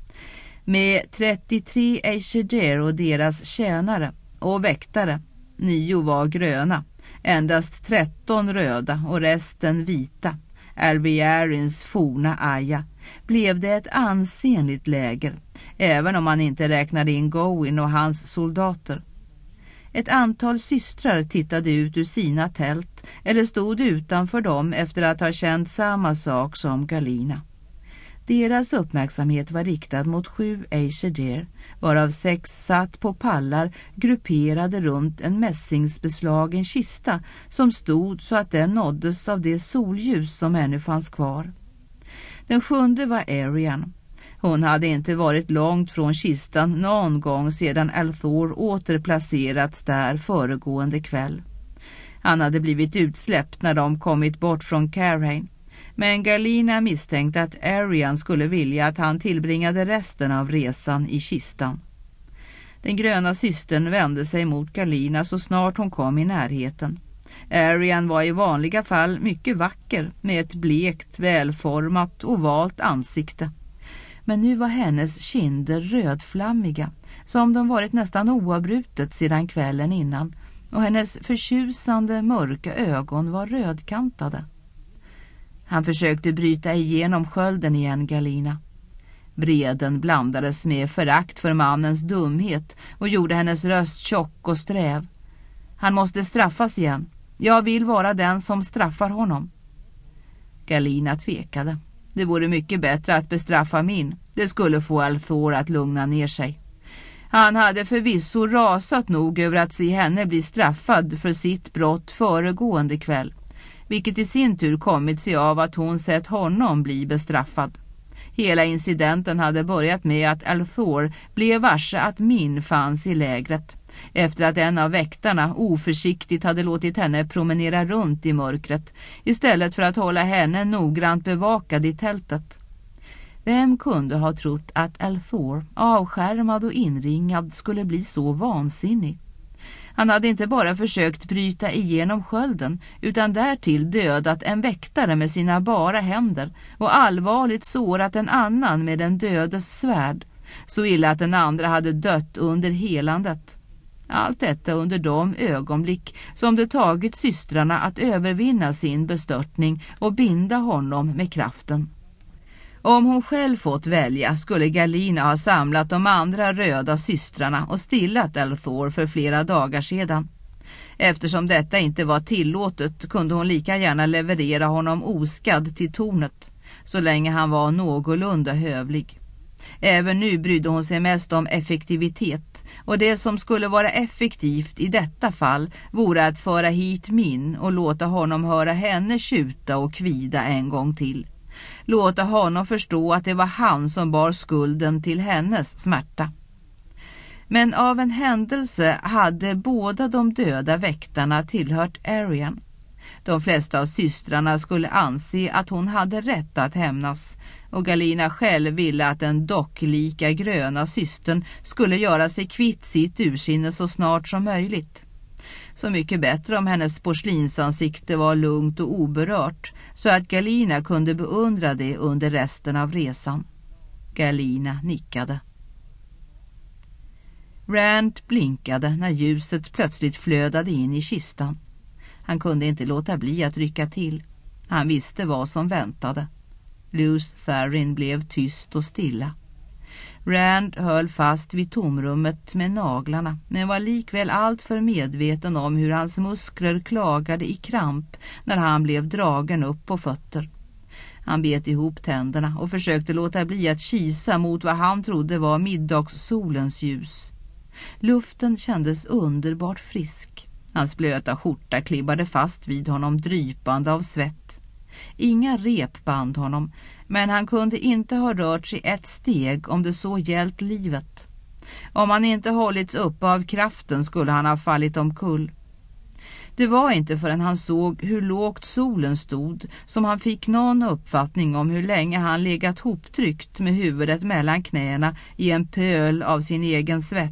Med 33 Aesir och deras tjänare och väktare, 9 var gröna, endast 13 röda och resten vita, Alviarins forna Aja, blev det ett ansenligt läger, även om man inte räknade in Gawain och hans soldater. Ett antal systrar tittade ut ur sina tält eller stod utanför dem efter att ha känt samma sak som Galina. Deras uppmärksamhet var riktad mot 7 Aesir, varav 6 satt på pallar grupperade runt en mässingsbeslagen kista som stod så att den nåddes av det solljus som ännu fanns kvar. Den 7:e var Arian. Hon hade inte varit långt från kistan någon gång sedan Althor återplacerats där föregående kväll. Han hade blivit utsläppt när de kommit bort från Carhain, men Galina misstänkte att Arian skulle vilja att han tillbringade resten av resan i kistan. Den gröna systern vände sig mot Galina så snart hon kom i närheten. Arian var i vanliga fall mycket vacker med ett blekt, välformat, ovalt ansikte. Men nu var hennes kinder rödflammiga, som de varit nästan oavbrutet sedan kvällen innan, och hennes förtjusande mörka ögon var rödkantade. Han försökte bryta igenom skölden igen, Galina. Vreden blandades med förakt för mannens dumhet och gjorde hennes röst tjock och sträv. Han måste straffas igen. Jag vill vara den som straffar honom. Galina tvekade. Det vore mycket bättre att bestraffa min. Det skulle få Althor att lugna ner sig. Han hade förvisso rasat nog över att se henne bli straffad för sitt brott föregående kväll, vilket i sin tur kommit sig av att hon sett honom bli bestraffad. Hela incidenten hade börjat med att Althor blev varse att Min fanns i lägret, efter att en av väktarna oförsiktigt hade låtit henne promenera runt i mörkret istället för att hålla henne noggrant bevakad i tältet. Vem kunde ha trott att Althor, avskärmad och inringad, skulle bli så vansinnig? Han hade inte bara försökt bryta igenom skölden utan därtill dödat en väktare med sina bara händer och allvarligt sårat en annan med en dödes svärd, så illa att den andra hade dött under helandet. Allt detta under de ögonblick som det tagit systrarna att övervinna sin bestörtning och binda honom med kraften. Om hon själv fått välja skulle Galina ha samlat de andra röda systrarna och stillat Althor för flera dagar sedan. Eftersom detta inte var tillåtet kunde hon lika gärna leverera honom oskadd till tornet, så länge han var någorlunda hövlig. Även nu brydde hon sig mest om effektivitet, och det som skulle vara effektivt i detta fall vore att föra hit Min och låta honom höra henne tjuta och kvida en gång till. Låta honom förstå att det var han som bar skulden till hennes smärta. Men av en händelse hade båda de döda väktarna tillhört Arian. De flesta av systrarna skulle anse att hon hade rätt att hämnas, och Galina själv ville att den docklika gröna systern skulle göra sig kvitt sitt ursinne så snart som möjligt. Så mycket bättre om hennes porslinsansikte var lugnt och oberört, så att Galina kunde beundra det under resten av resan. Galina nickade. Rand blinkade när ljuset plötsligt flödade in i kistan. Han kunde inte låta bli att rycka till. Han visste vad som väntade. Lews Therin blev tyst och stilla. Rand höll fast vid tomrummet med naglarna, men var likväl allt för medveten om hur hans muskler klagade i kramp när han blev dragen upp på fötter. Han bet ihop tänderna och försökte låta bli att kisa mot vad han trodde var middagssolens ljus. Luften kändes underbart frisk. Hans blöta skjorta klibbade fast vid honom, drypande av svett. Inga rep band honom, men han kunde inte ha rört sig ett steg om det så gällt livet. Om han inte hållits upp av kraften skulle han ha fallit omkull. Det var inte förrän han såg hur lågt solen stod som han fick någon uppfattning om hur länge han legat hoptryckt med huvudet mellan knäna i en pöl av sin egen svett.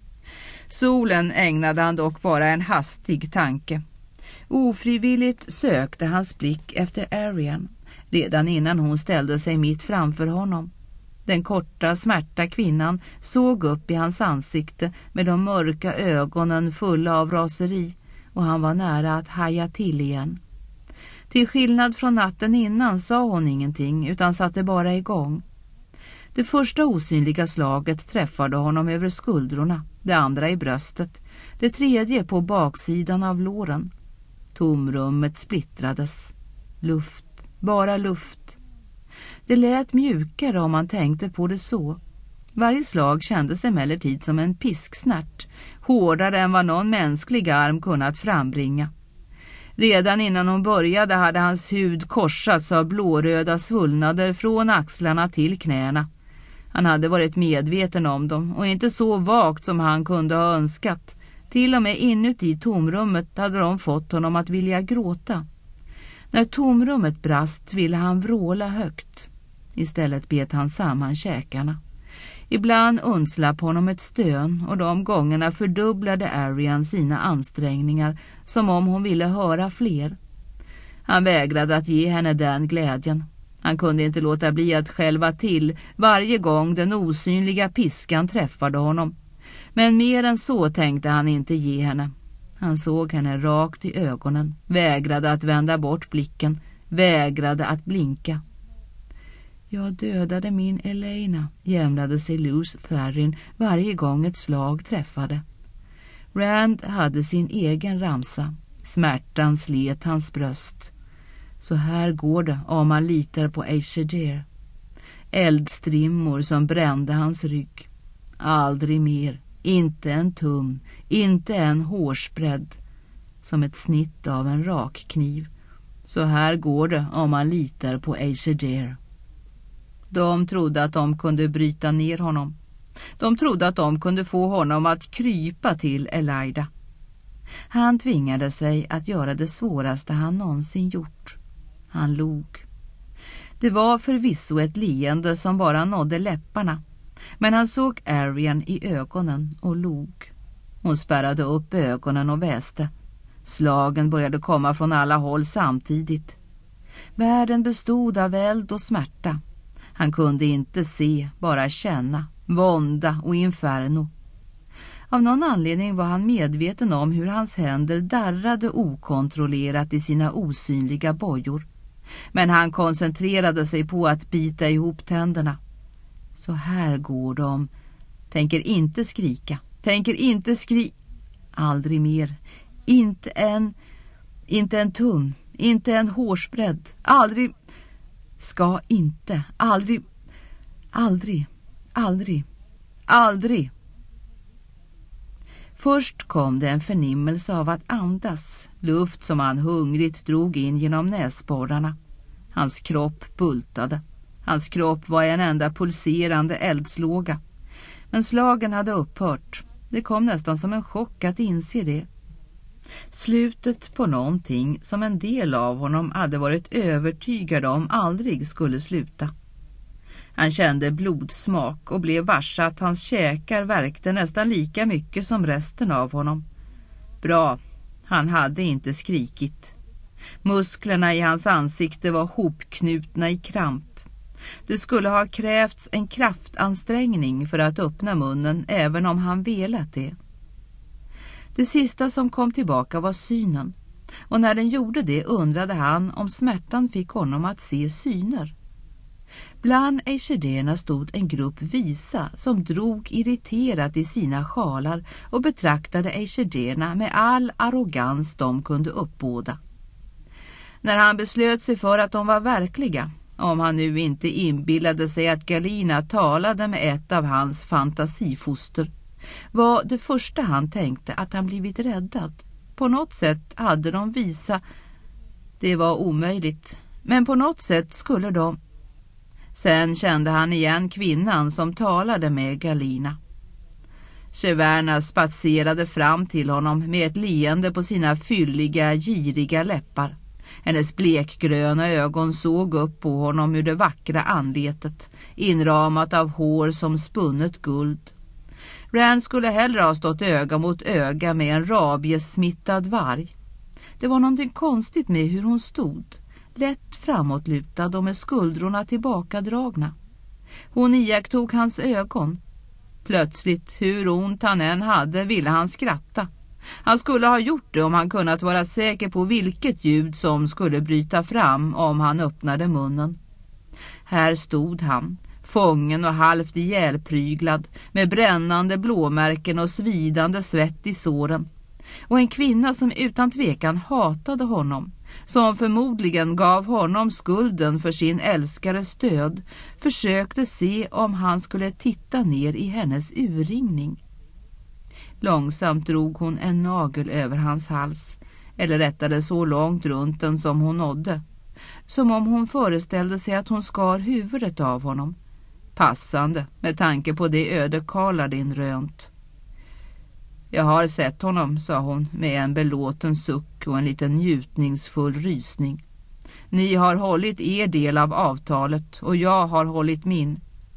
Solen ägnade han dock bara en hastig tanke. Ofrivilligt sökte hans blick efter Arian, redan innan hon ställde sig mitt framför honom. Den korta, smärta kvinnan såg upp i hans ansikte med de mörka ögonen fulla av raseri, och han var nära att haja till igen. Till skillnad från natten innan sa hon ingenting utan satte bara igång. Det första osynliga slaget träffade honom över skuldrorna, det andra i bröstet, det tredje på baksidan av låren. Tomrummet splittrades. Luft, bara luft. Det lät mjukare om man tänkte på det så. Varje slag kändes emellertid som en pisksnärt, hårdare än vad någon mänsklig arm kunnat frambringa. Redan innan hon började hade hans hud korsats av blåröda svullnader från axlarna till knäna. Han hade varit medveten om dem, och inte så vagt som han kunde ha önskat. Till och med inuti tomrummet hade de fått honom att vilja gråta. När tomrummet brast ville han vråla högt. Istället bet han samman käkarna. Ibland undslapp honom ett stön, och de gångerna fördubblade Arian sina ansträngningar som om hon ville höra fler. Han vägrade att ge henne den glädjen. Han kunde inte låta bli att skälva till varje gång den osynliga piskan träffade honom. Men mer än så tänkte han inte ge henne. Han såg henne rakt i ögonen, vägrade att vända bort blicken, vägrade att blinka. Jag dödade min Elena, jämrade sig Luz Tharin varje gång ett slag träffade. Rand hade sin egen ramsa. Smärtan slet hans bröst. Så här går det om man litar på Aesir. Eldstrimmor som brände hans rygg. Aldrig mer, inte en tum, inte en hårsbredd. Som ett snitt av en rakkniv. Så här går det om man litar på Aesir. De trodde att de kunde bryta ner honom. De trodde att de kunde få honom att krypa till Elaida. Han tvingade sig att göra det svåraste han någonsin gjort. Han log. Det var förvisso ett leende som bara nådde läpparna. Men han såg Arianne i ögonen och log. Hon spärrade upp ögonen och väste. Slagen började komma från alla håll samtidigt. Världen bestod av eld och smärta. Han kunde inte se, bara känna, vånda och inferno. Av någon anledning var han medveten om hur hans händer darrade okontrollerat i sina osynliga bojor. Men han koncentrerade sig på att bita ihop tänderna. Så här går de. Tänker inte skrika. Tänker inte Aldrig mer. Inte en tum. Inte en hårsbredd. Aldrig. Ska inte. Aldrig. Aldrig. Aldrig. Aldrig. Först kom det en förnimmelse av att andas. Luft som han hungrigt drog in genom näsborrarna. Hans kropp bultade. Hans kropp var en enda pulserande eldslåga. Men slagen hade upphört. Det kom nästan som en chock att inse det. Slutet på någonting som en del av honom hade varit övertygad om aldrig skulle sluta. Han kände blodsmak och blev varse att hans käkar värkte nästan lika mycket som resten av honom. Bra, han hade inte skrikit. Musklerna i hans ansikte var hopknutna i kramp. Det skulle ha krävts en kraftansträngning för att öppna munnen även om han velat det. Det sista som kom tillbaka var synen. Och när den gjorde det undrade han om smärtan fick honom att se syner. Bland Aesirderna stod en grupp visa som drog irriterat i sina sjalar och betraktade Aesirderna med all arrogans de kunde uppbåda. När han beslöt sig för att de var verkliga, om han nu inte inbillade sig att Galina talade med ett av hans fantasifoster, var det första han tänkte att han blivit räddad. På något sätt hade de visa. Det var omöjligt, men på något sätt skulle de. Sen kände han igen kvinnan som talade med Galina. Cheverna spatserade fram till honom med ett leende på sina fylliga, giriga läppar. Hennes blekgröna ögon såg upp på honom ur det vackra anletet, inramat av hår som spunnet guld. Rand skulle hellre ha stått öga mot öga med en rabiessmittad varg. Det var någonting konstigt med hur hon stod, lätt framåtlutad och med skuldrorna tillbakadragna. Hon iakttog hans ögon. Plötsligt, hur ont han än hade, ville han skratta. Han skulle ha gjort det om han kunnat vara säker på vilket ljud som skulle bryta fram om han öppnade munnen. Här stod han, fången och halvt ihjälpryglad, med brännande blåmärken och svidande svett i såren. Och en kvinna som utan tvekan hatade honom, som förmodligen gav honom skulden för sin älskares död, försökte se om han skulle titta ner i hennes urringning. Långsamt drog hon en nagel över hans hals, eller rättare så långt runt den som hon nådde, som om hon föreställde sig att hon skar huvudet av honom. Passande med tanke på det öde Kaladin rönt. Jag har sett honom, sa hon med en belåten suck och en liten njutningsfull rysning. Ni har hållit er del av avtalet och jag har hållit min.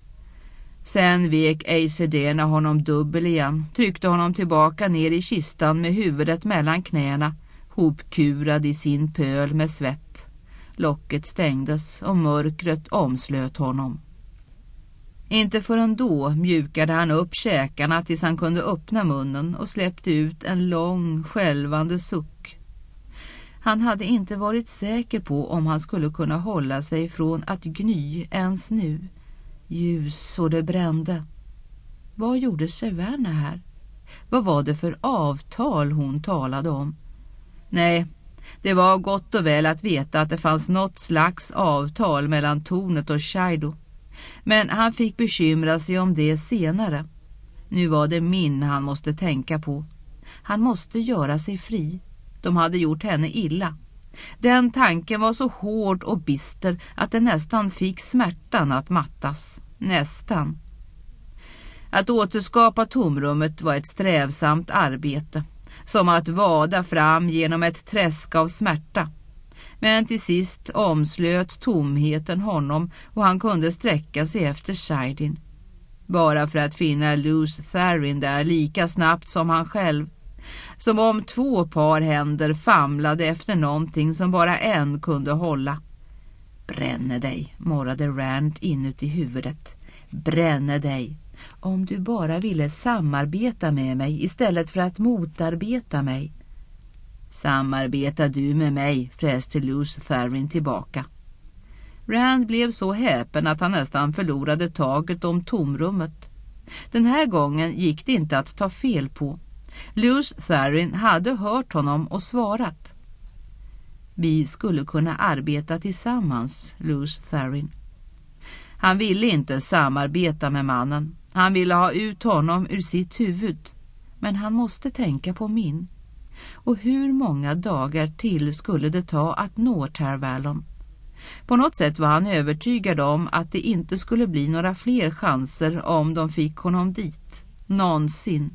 Sen vek Aesirderna honom dubbel igen, tryckte honom tillbaka ner i kistan med huvudet mellan knäna, hopkurad i sin pöl med svett. Locket stängdes och mörkret omslöt honom. Inte förrän då mjukade han upp käkarna tills han kunde öppna munnen och släppte ut en lång, skälvande suck. Han hade inte varit säker på om han skulle kunna hålla sig från att gny ens nu. Ljus så det brände. Vad gjorde Servana här? Vad var det för avtal hon talade om? Nej, det var gott och väl att veta att det fanns något slags avtal mellan tornet och Shaido. Men han fick bekymra sig om det senare. Nu var det Min han måste tänka på. Han måste göra sig fri. De hade gjort henne illa. Den tanken var så hård och bister att det nästan fick smärtan att mattas. Nästan. Att återskapa tomrummet var ett strävsamt arbete. Som att vada fram genom ett träsk av smärta. Men till sist omslöt tomheten honom och han kunde sträcka sig efter Saidin. Bara för att finna Luz Tharin där lika snabbt som han själv. Som om två par händer famlade efter någonting som bara en kunde hålla. Bränne dig, morrade Rand inuti huvudet. Bränne dig. Om du bara ville samarbeta med mig istället för att motarbeta mig. Samarbeta du med mig, fräste Luz Tharin tillbaka. Rand blev så häpen att han nästan förlorade taget om tomrummet. Den här gången gick det inte att ta fel på. Luz Tharin hade hört honom och svarat. Vi skulle kunna arbeta tillsammans, Luz Tharin. Han ville inte samarbeta med mannen. Han ville ha ut honom ur sitt huvud. Men han måste tänka på Min. Och hur många dagar till skulle det ta att nå Tar Valon? På något sätt var han övertygad om att det inte skulle bli några fler chanser om de fick honom dit. Någonsin.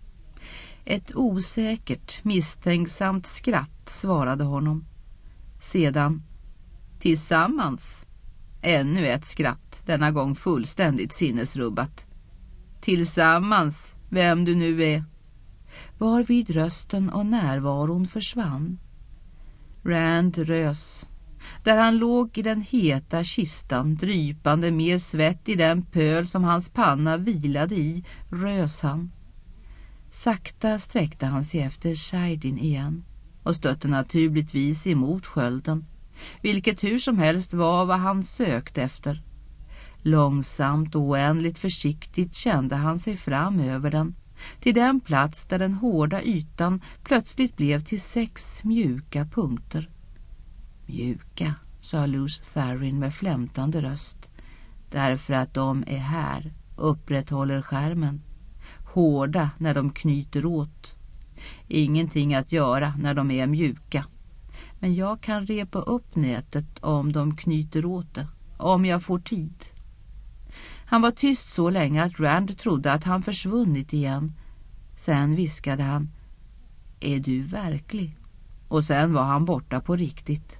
Ett osäkert, misstänksamt skratt svarade honom. Sedan, tillsammans. Ännu ett skratt, denna gång fullständigt sinnesrubbat. Tillsammans, vem du nu är. Varvid rösten och närvaron försvann. Rand rös. Där han låg i den heta kistan, drypande mer svett i den pöl som hans panna vilade i, rös han. Sakta sträckte han sig efter Saidin igen och stötte naturligtvis emot skölden, vilket hur som helst var vad han sökte efter. Långsamt och oändligt försiktigt kände han sig fram över den, till den plats där den hårda ytan plötsligt blev till 6 mjuka punkter. Mjuka, sa Luz Tharin med flämtande röst, därför att de är här, upprätthåller skärmen. Hårda när de knyter åt. Ingenting att göra när de är mjuka. Men jag kan repa upp nätet om de knyter åt det, om jag får tid. Han var tyst så länge att Rand trodde att han försvunnit igen. Sen viskade han, är du verklig? Och sen var han borta på riktigt.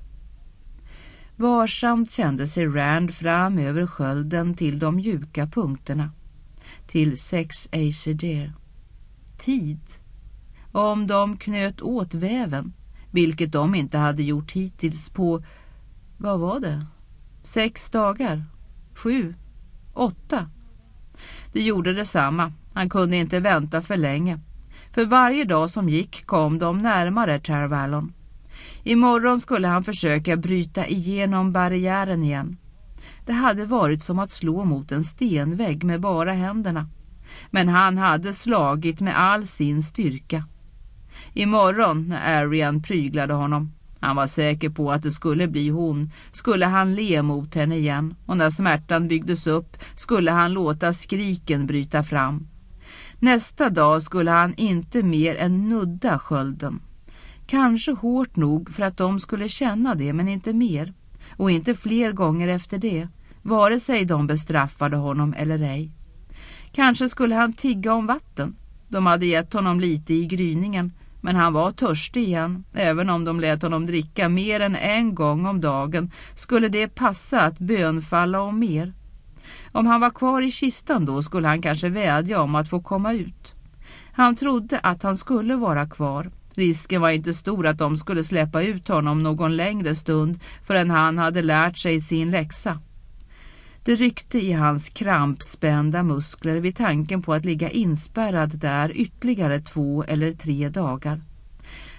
Varsamt kände sig Rand fram över skölden till de mjuka punkterna. Till 6 Aesir. Tid. Om de knöt åt väven, vilket de inte hade gjort hittills på, vad var det? 6 dagar? 7? 8? Det gjorde detsamma. Han kunde inte vänta för länge. För varje dag som gick kom de närmare Tar Valon. Imorgon skulle han försöka bryta igenom barriären igen. Det hade varit som att slå mot en stenvägg med bara händerna. Men han hade slagit med all sin styrka. Imorgon när Arian pryglade honom, han var säker på att det skulle bli hon, skulle han le mot henne igen, och när smärtan byggdes upp skulle han låta skriken bryta fram. Nästa dag skulle han inte mer än nudda skölden. Kanske hårt nog för att de skulle känna det, men inte mer. Och inte fler gånger efter det, vare sig de bestraffade honom eller ej. Kanske skulle han tigga om vatten. De hade gett honom lite i gryningen, men han var törstig igen. Även om de lät honom dricka mer än en gång om dagen skulle det passa att bönfalla om mer. Om han var kvar i kistan då skulle han kanske vädja om att få komma ut. Han trodde att han skulle vara kvar. Risken var inte stor att de skulle släppa ut honom någon längre stund förrän han hade lärt sig sin läxa. Det ryckte i hans krampspända muskler vid tanken på att ligga inspärrad där ytterligare 2 eller 3 dagar.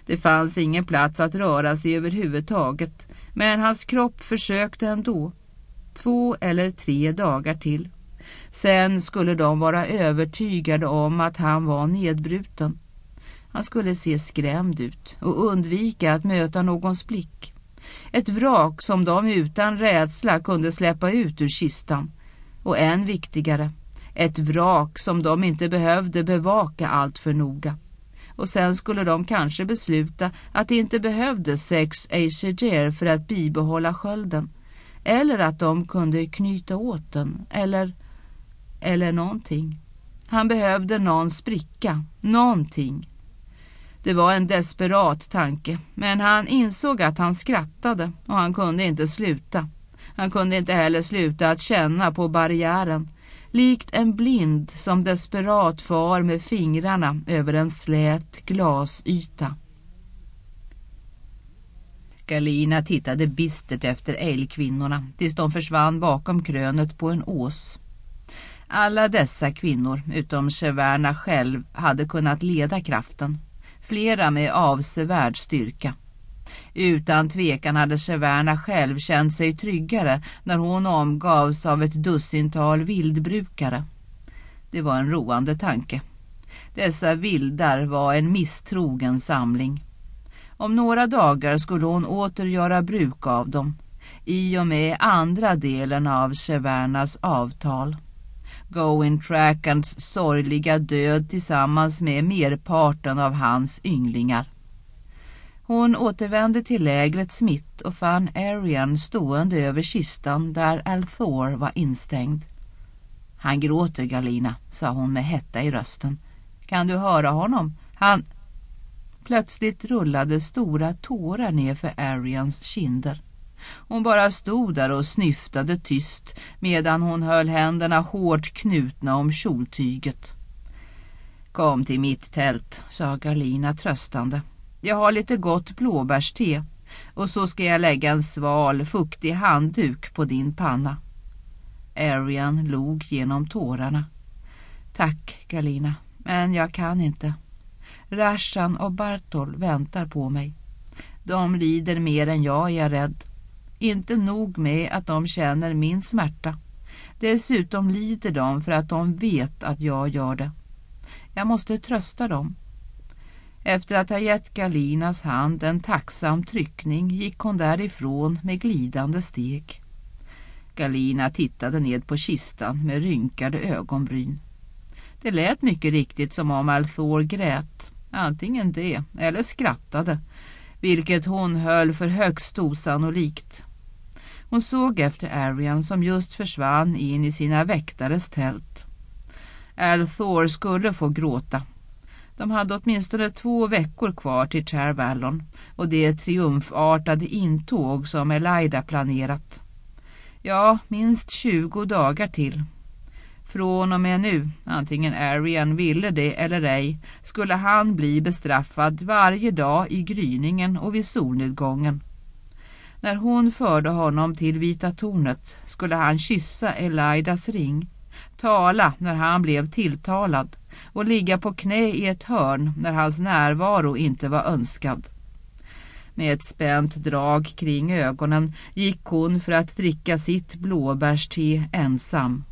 Det fanns ingen plats att röra sig överhuvudtaget, men hans kropp försökte ändå. 2 eller 3 dagar till. Sen skulle de vara övertygade om att han var nedbruten. Han skulle se skrämd ut och undvika att möta någons blick. Ett vrak som de utan rädsla kunde släppa ut ur kistan. Och än viktigare, ett vrak som de inte behövde bevaka allt för noga. Och sen skulle de kanske besluta att det inte behövdes 6 ACGR för att bibehålla skölden. Eller att de kunde knyta åt den. Eller någonting. Han behövde någon spricka. Någonting. Det var en desperat tanke. Men han insåg att han skrattade. Och han kunde inte sluta. Han kunde inte heller sluta att känna på barriären. Likt en blind som desperat far med fingrarna över en slät glasyta. Galina tittade bistert efter älgkvinnorna tills de försvann bakom krönet på en ås. Alla dessa kvinnor, utom Severna själv, hade kunnat leda kraften. Flera med avsevärd styrka. Utan tvekan hade Severna själv känt sig tryggare när hon omgavs av ett dussintal vildbrukare. Det var en roande tanke. Dessa vildar var en misstrogen samling. Om några dagar skulle hon åter göra bruk av dem, i och med andra delen av Severnas avtal. Goin Trackans sorgliga död tillsammans med merparten av hans ynglingar. Hon återvände till lägret Smith och fann Arian stående över kistan där Althor var instängd. Han gråter, Galina, sa hon med hetta i rösten. Kan du höra honom? Han... Plötsligt rullade stora tårar ner för Arians kinder. Hon bara stod där och snyftade tyst medan hon höll händerna hårt knutna om kjoltyget. Kom till mitt tält, sa Galina tröstande. Jag har lite gott blåbärste och så ska jag lägga en sval, fuktig handduk på din panna. Arian log genom tårarna. Tack, Galina, men jag kan inte. Rashan och Bartol väntar på mig. De lider mer än jag är rädd. Inte nog med att de känner min smärta. Dessutom lider de för att de vet att jag gör det. Jag måste trösta dem. Efter att ha gett Galinas hand en tacksam tryckning gick hon därifrån med glidande steg. Galina tittade ned på kistan med rynkade ögonbryn. Det lät mycket riktigt som om Althor grät. Antingen det eller skrattade, vilket hon höll för högst osannolikt. Hon såg efter Arian som just försvann in i sina väktares tält. Althor skulle få gråta. De hade åtminstone 2 veckor kvar till Chervallon och det triumfartade intåg som Elaida planerat. Ja, minst 20 dagar till. Från och med nu, antingen Arian ville det eller ej, skulle han bli bestraffad varje dag i gryningen och vid solnedgången. När hon förde honom till Vita tornet skulle han kyssa Elaidas ring, tala när han blev tilltalad och ligga på knä i ett hörn när hans närvaro inte var önskad. Med ett spänt drag kring ögonen gick hon för att dricka sitt blåbärste ensam.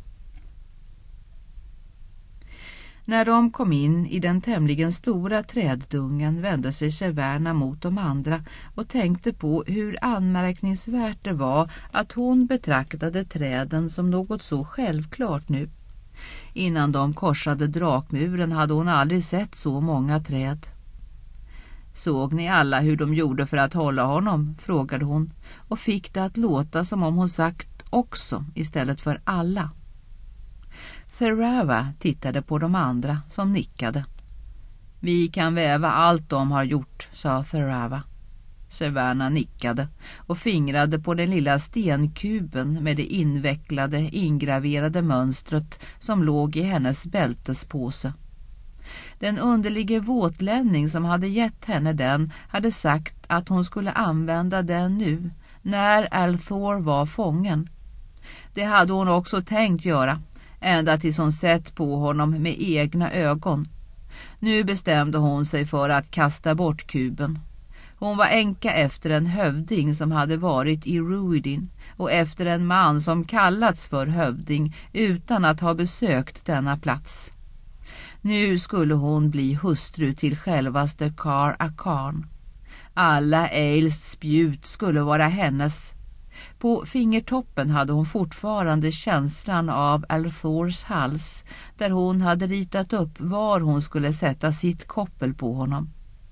När de kom in i den tämligen stora träddungen vände sig Severna mot de andra och tänkte på hur anmärkningsvärt det var att hon betraktade träden som något så självklart nu. Innan de korsade drakmuren hade hon aldrig sett så många träd. Såg ni alla hur de gjorde för att hålla honom? Frågade hon och fick det att låta som om hon sagt också istället för alla. Thorava tittade på de andra som nickade. Vi kan väva allt de har gjort, sa Thorava. Severna nickade och fingrade på den lilla stenkuben med det invecklade, ingraverade mönstret som låg i hennes bältespåse. Den underlige våtlänning som hade gett henne den hade sagt att hon skulle använda den nu, när Althor var fången. Det hade hon också tänkt göra, ända tills hon sett på honom med egna ögon. Nu bestämde hon sig för att kasta bort kuben. Hon var änka efter en hövding som hade varit i Ruidin och efter en man som kallats för hövding utan att ha besökt denna plats. Nu skulle hon bli hustru till självaste Kar Akan. Alla Eils spjut skulle vara hennes. På fingertoppen hade hon fortfarande känslan av Althors hals, där hon hade ritat upp var hon skulle sätta sitt koppel på honom.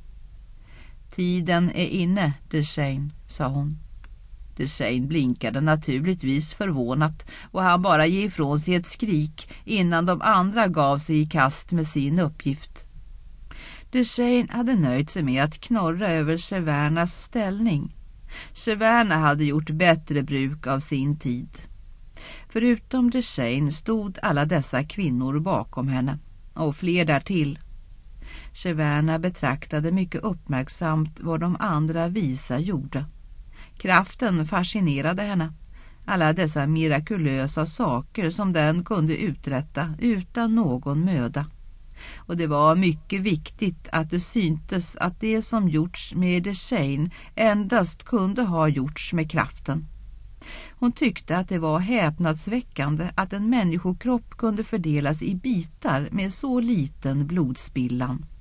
Tiden är inne, Deshane, sa hon. Deshane blinkade naturligtvis förvånat och han bara ge ifrån sig ett skrik innan de andra gav sig i kast med sin uppgift. Deshane hade nöjt sig med att knorra över Severnas ställning. Severna hade gjort bättre bruk av sin tid. Förutom Deshane stod alla dessa kvinnor bakom henne, och fler därtill. Severna betraktade mycket uppmärksamt vad de andra visa gjorde. Kraften fascinerade henne. Alla dessa mirakulösa saker som den kunde uträtta utan någon möda. Och det var mycket viktigt att det syntes att det som gjorts med Deshane endast kunde ha gjorts med kraften. Hon tyckte att det var häpnadsväckande att en människokropp kunde fördelas i bitar med så liten blodspillan.